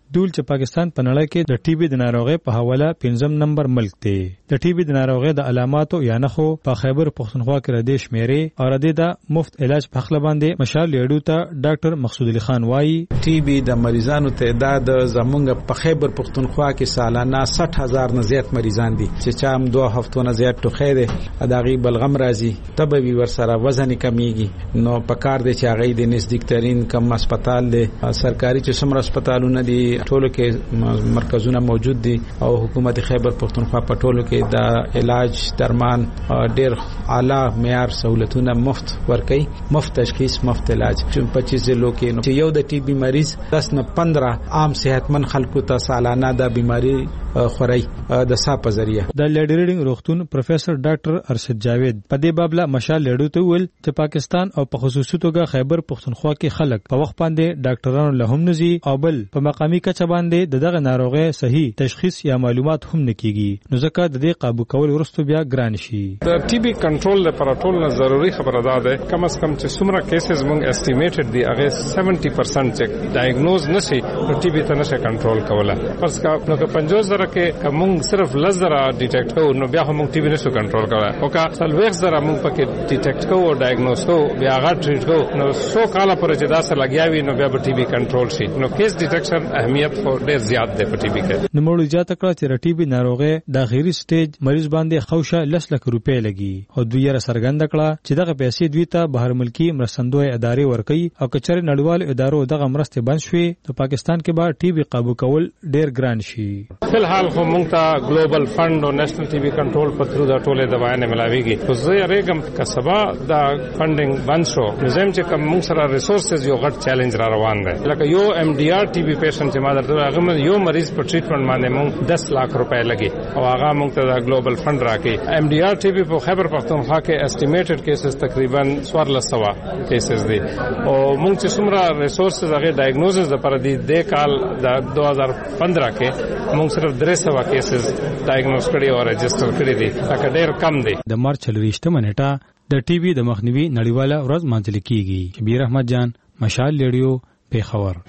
ډول چې پاکستان په نړۍ کې د ټي بي د ناروغۍ په حواله پنځم نمبر ملک دی. د ټي بي د ناروغۍ د علاماتو یا نښو په خیبر پښتونخوا کې ردې شمیرې او ردې د مفت علاج په خپل باندې مشال لیډو ته ډاکټر مقصود علي خان وایي ټي بي د مریضانو تعداد زمونږ په خیبر پښتونخوا کې سالانه سټ هزار نه زیات مریضان دي چې چا هم دوه هفتو نه زیات ټوخی دی اداغي بلغم راځي تبوي ورسره وزن کمیږي نو په کار دی چې هغه د نزدیک ترين کم هسپتال دی سرکاري چې څومره هسپتالونه دي ټولو کې مرکزونه موجود دي او حکومت خیبر پښتونخوا په ټولو کې د علاج درمان ډېر اعلی معیار سہولتونه مفت ورکړي مفت تشخیص مفت علاج چې پچیس ضلعو کې نو یو د ټي بي مریض دس نه پندرہ عام صحتمند خلکو ته سالانه د بیماری خوري د صاحب ذریعہ د لیډریډینګ روغتون پروفیسور ډاکټر ارشد جاوید په دې باب لا مشال لیډو ته ویل چې پاکستان او په خصوصي توګه خیبر پښتونخوا کې خلک په وخت باندې ډاکټرانو له هم نزي او بل په مقامی کچه باندې دغه ناروغي صحیح تشخیص یا معلومات هم نکېږي نو ځکه د دې قابو کول ورستو بیا ګران شي. د ټي بي کنټرول لپاره ټول نه ضروری خبره ده ده کم از کم چې څومره کیسز موږ استیمیټډ دي هغه سبعه پرسنټ چې ډایګنوز نشي نو ټي بي ته نشي کنټرول کوله پس کا نو که پنځوس زره کې کوم صرف لس زره ډیټیکټ کوو نو بیا هم ټي بي نشو کنټرول کوله او کا سلويخ زره موږ پکې ډیټیکټ کوو او ډایګنوز کوو بیا هغه ټریټ کوو نو سو کاله پر چې دا سره لګیاوي نو بیا به ټي بي کنټرول شي نو کیس ډیټیکشن اهمیت خو ډېر زیات دی په ټي بي کې. نو موږ اجازه کړه چې ټي بي ناروغي د اخیری سټیج مریض باندې خوشه لس لک روپۍ لګي او دوی یې سرګند کړه چې دغه پیسې دوی ته بهر ملکی مرستندوی ادارې ورکړي او کچره نړیوال ادارو دغه مرسته بند شوي په پاکستان کې به ټي بي قابو کول ډېر ګران شي. فلحال خو موږ ته ګلوبل فند او نېشنل ټي بي کنټرول په تر دا ټوله دوايانې ملاويږي خو زه یې رګم کسبا دا فندینګ بند شو زم چې کوم موږ سره ریسورسز یو غټ چیلنج را روان دی لکه یو ایم ډي آر ټي بي پیشنټ چې ما درته هغه یو مریض په ټریټمنټ باندې موږ دس لک روپۍ لګي او هغه موږ ته دا ګلوبل فند راکړي. ایم ډي آر ټي بي په خیبر پښتونخوا کې استیمیټډ کیسز تقریبا څوارلس سوه کیسز دي او موږ چې څومره ریسورسز هغه ډایګنوزز لپاره دي د کال د دوه هزار پندرہ کې موږ صرف درې سوه کیسز ډایګنوز کړي او رجسټر کړي دي لکه ډېر کم دي. د مارچ چلويشتمه نیټه د ټي بي د مخنیوي نړیواله ورځ مانځل کیږي. کبیر احمد جان مشال لیډیو پیښور.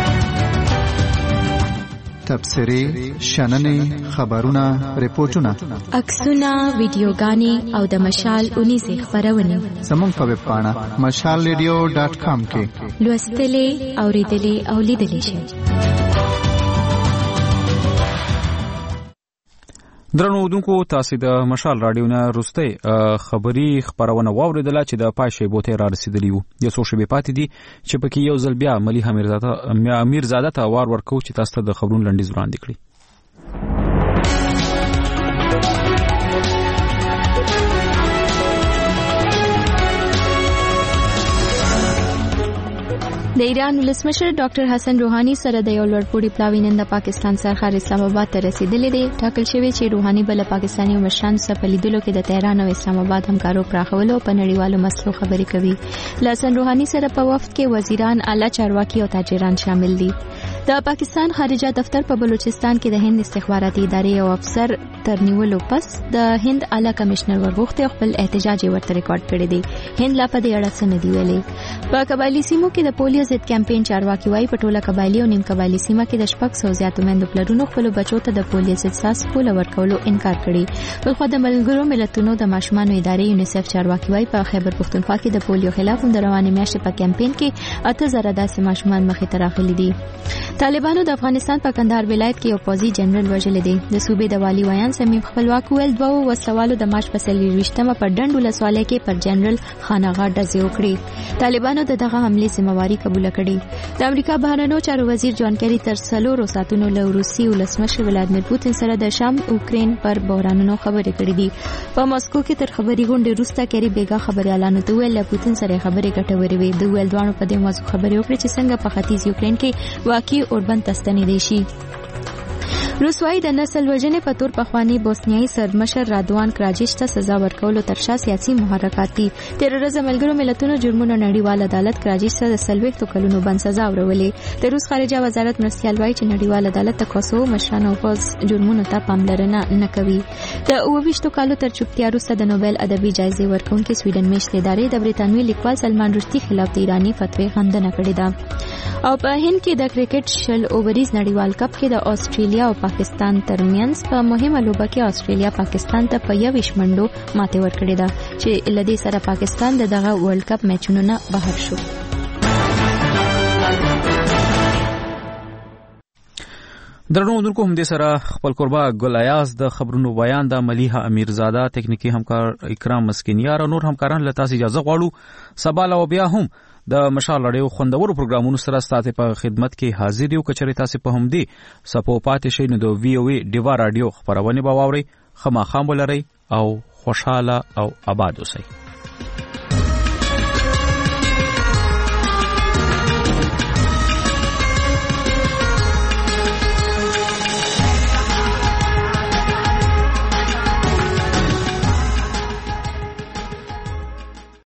تبصرې شننې خبرونه ریپورتونه عکسونه ویډیوګانې او د مشال اونیزه خبرونه زموږ په ویب پاڼه مشال ریډیو ډاټ کام کې لوستلې اوریدلې او لیدلې شئ. درنو اودونکو تاسو د مشال رادیو نه روستي خبري خبرونه واوریدله چې د پای شیبو ته را رسیدلی وو. یو څو شیبې پاتې دي چې پکې یو ځل بیا ملي امیرزاده امیرزاده ته وار ورکو چې تاسو ته د خبرونو لنډیز وړاندې کړي. د ایران ولسمشر ډاکټر حسن روحاني سره د یو لوړپوړي پلاوی نن د پاکستان سرحد اسلام آباد ته رسیدلی دی. ټاکل شوی چې روحاني بل پاکستاني مشران سره په لیدلو کې د تهران او اسلام آباد همکارو پراخولو په نړیوالو مسلو خبرې کوي. له حسن روحاني سره په وفد کې وزیران، اعلی چارواکي او تاجران شامل دي. د پاکستان خارجه دفتر په بلوچستان کې د هند استخباراتي ادارې او افسر تر نیولو پس د هند اعلی کمشنر ورغوښته خپل احتجاج ورته ریکارډ کړی دی. هند لا په دې اړه څه نه دی ویلي. په قبایلی سیمو کې د پولیو ضد کمپاین چارواکي وايي په ټوله قبایلی او نیم قبایلی سیمه کې د شپږ سوه زیاتو میندو پلرونو خپل بچو ته د پولیو ضد څاڅکو ورکولو انکار کړی. بلخو د ملګرو ملتونو د ماشومانو ادارې یونیسف چارواکي وايي په خیبر پښتونخوا کې د پولیو خلاف د روانې میاشتې په کمپاین کې اته زره داسې ماشومان مخې ته راغلي دي. طالبانو د افغانستان په کندهار ولایت کې یو پوځي جنرال وژلی دی. د صوبې د والي ویان سمیم خپلواک ویل دوه وسلوالو د مارچ په څلوېښتمه په ډنډ ولسوالۍ کې پر جنرال خانغا ډزې وکړې. طالبانو د دغه حملې ذمہواري قبول کړې. د امریکا بهرنیو چارو وزیر جان کیری تر څلورو ساعتونو له روسي ولسمشر ولادیمیر پوتین سره د شام اوکرين پر بحرانونو خبرې کړې دي. په ماسکو کې تر خبري غونډې وروسته کیری بیګا خبريالانو ته ویل پوتین سره خبرې ګټورې وي. د ویل دوانو په دې موضوع خبرې وکړې چې څنګه په ختیځ یوکرين کې واقعي اوربند تستنې دي شي. روسوای د نسل وژنې په تور پخوانی بوسنیایي سرمشر رادوان کراجیچ ته سزا ورکولو تر شا سیاسي محرکات دي. تروریزم ملګرو ملتونو جرمونو نړیوال عدالت کراجیچ ته د څلوېښتو کلونو بند سزا ورولې. د روس خارجه وزارت مرستیال وایي چې نړیوال عدالت د کوسوو مشرانو او پوځ جرمونو ته پاملرنه نه کوي. د اوه ویشتو کالو تر چوپتیا وروسته د نوبل ادبي جایزې ورکوونکي سویډن میشتې ادارې د بریتانوي لیکوال سلمان رشدي خلاف د ایراني فتوی غندنه کړې ده. او په هند کې د کرکټ شل اووریز نړیوال کپ کې د استرالیا او پاکستان ترمنځ په مهمه لوبه کې استرالیا پاکستان ته په یویشت منډو ماتې ورکړې ده چې لدې سره پاکستان د دغه ورلد کپ میچونو نه بهر شو. درنو اردوونکو هم دې سره خپل قربا ګل ایاز د خبرونو بیان د ملیحه امیرزاده تکنیکی همکار اکرام مسکینیار او نور همکاران له تاسو اجازه غواړو. سبا لا بیا هم د مشال لړیو خوندورو پروګرامونو سره ستاسو په خدمت کې حاضر یو. کچري تاسو په هم دي سپو پاتې شي نو د وی او ای ډیوا رادیو خبرونه به واوري. خما خام ولري او خوشاله او آباد اوسئ.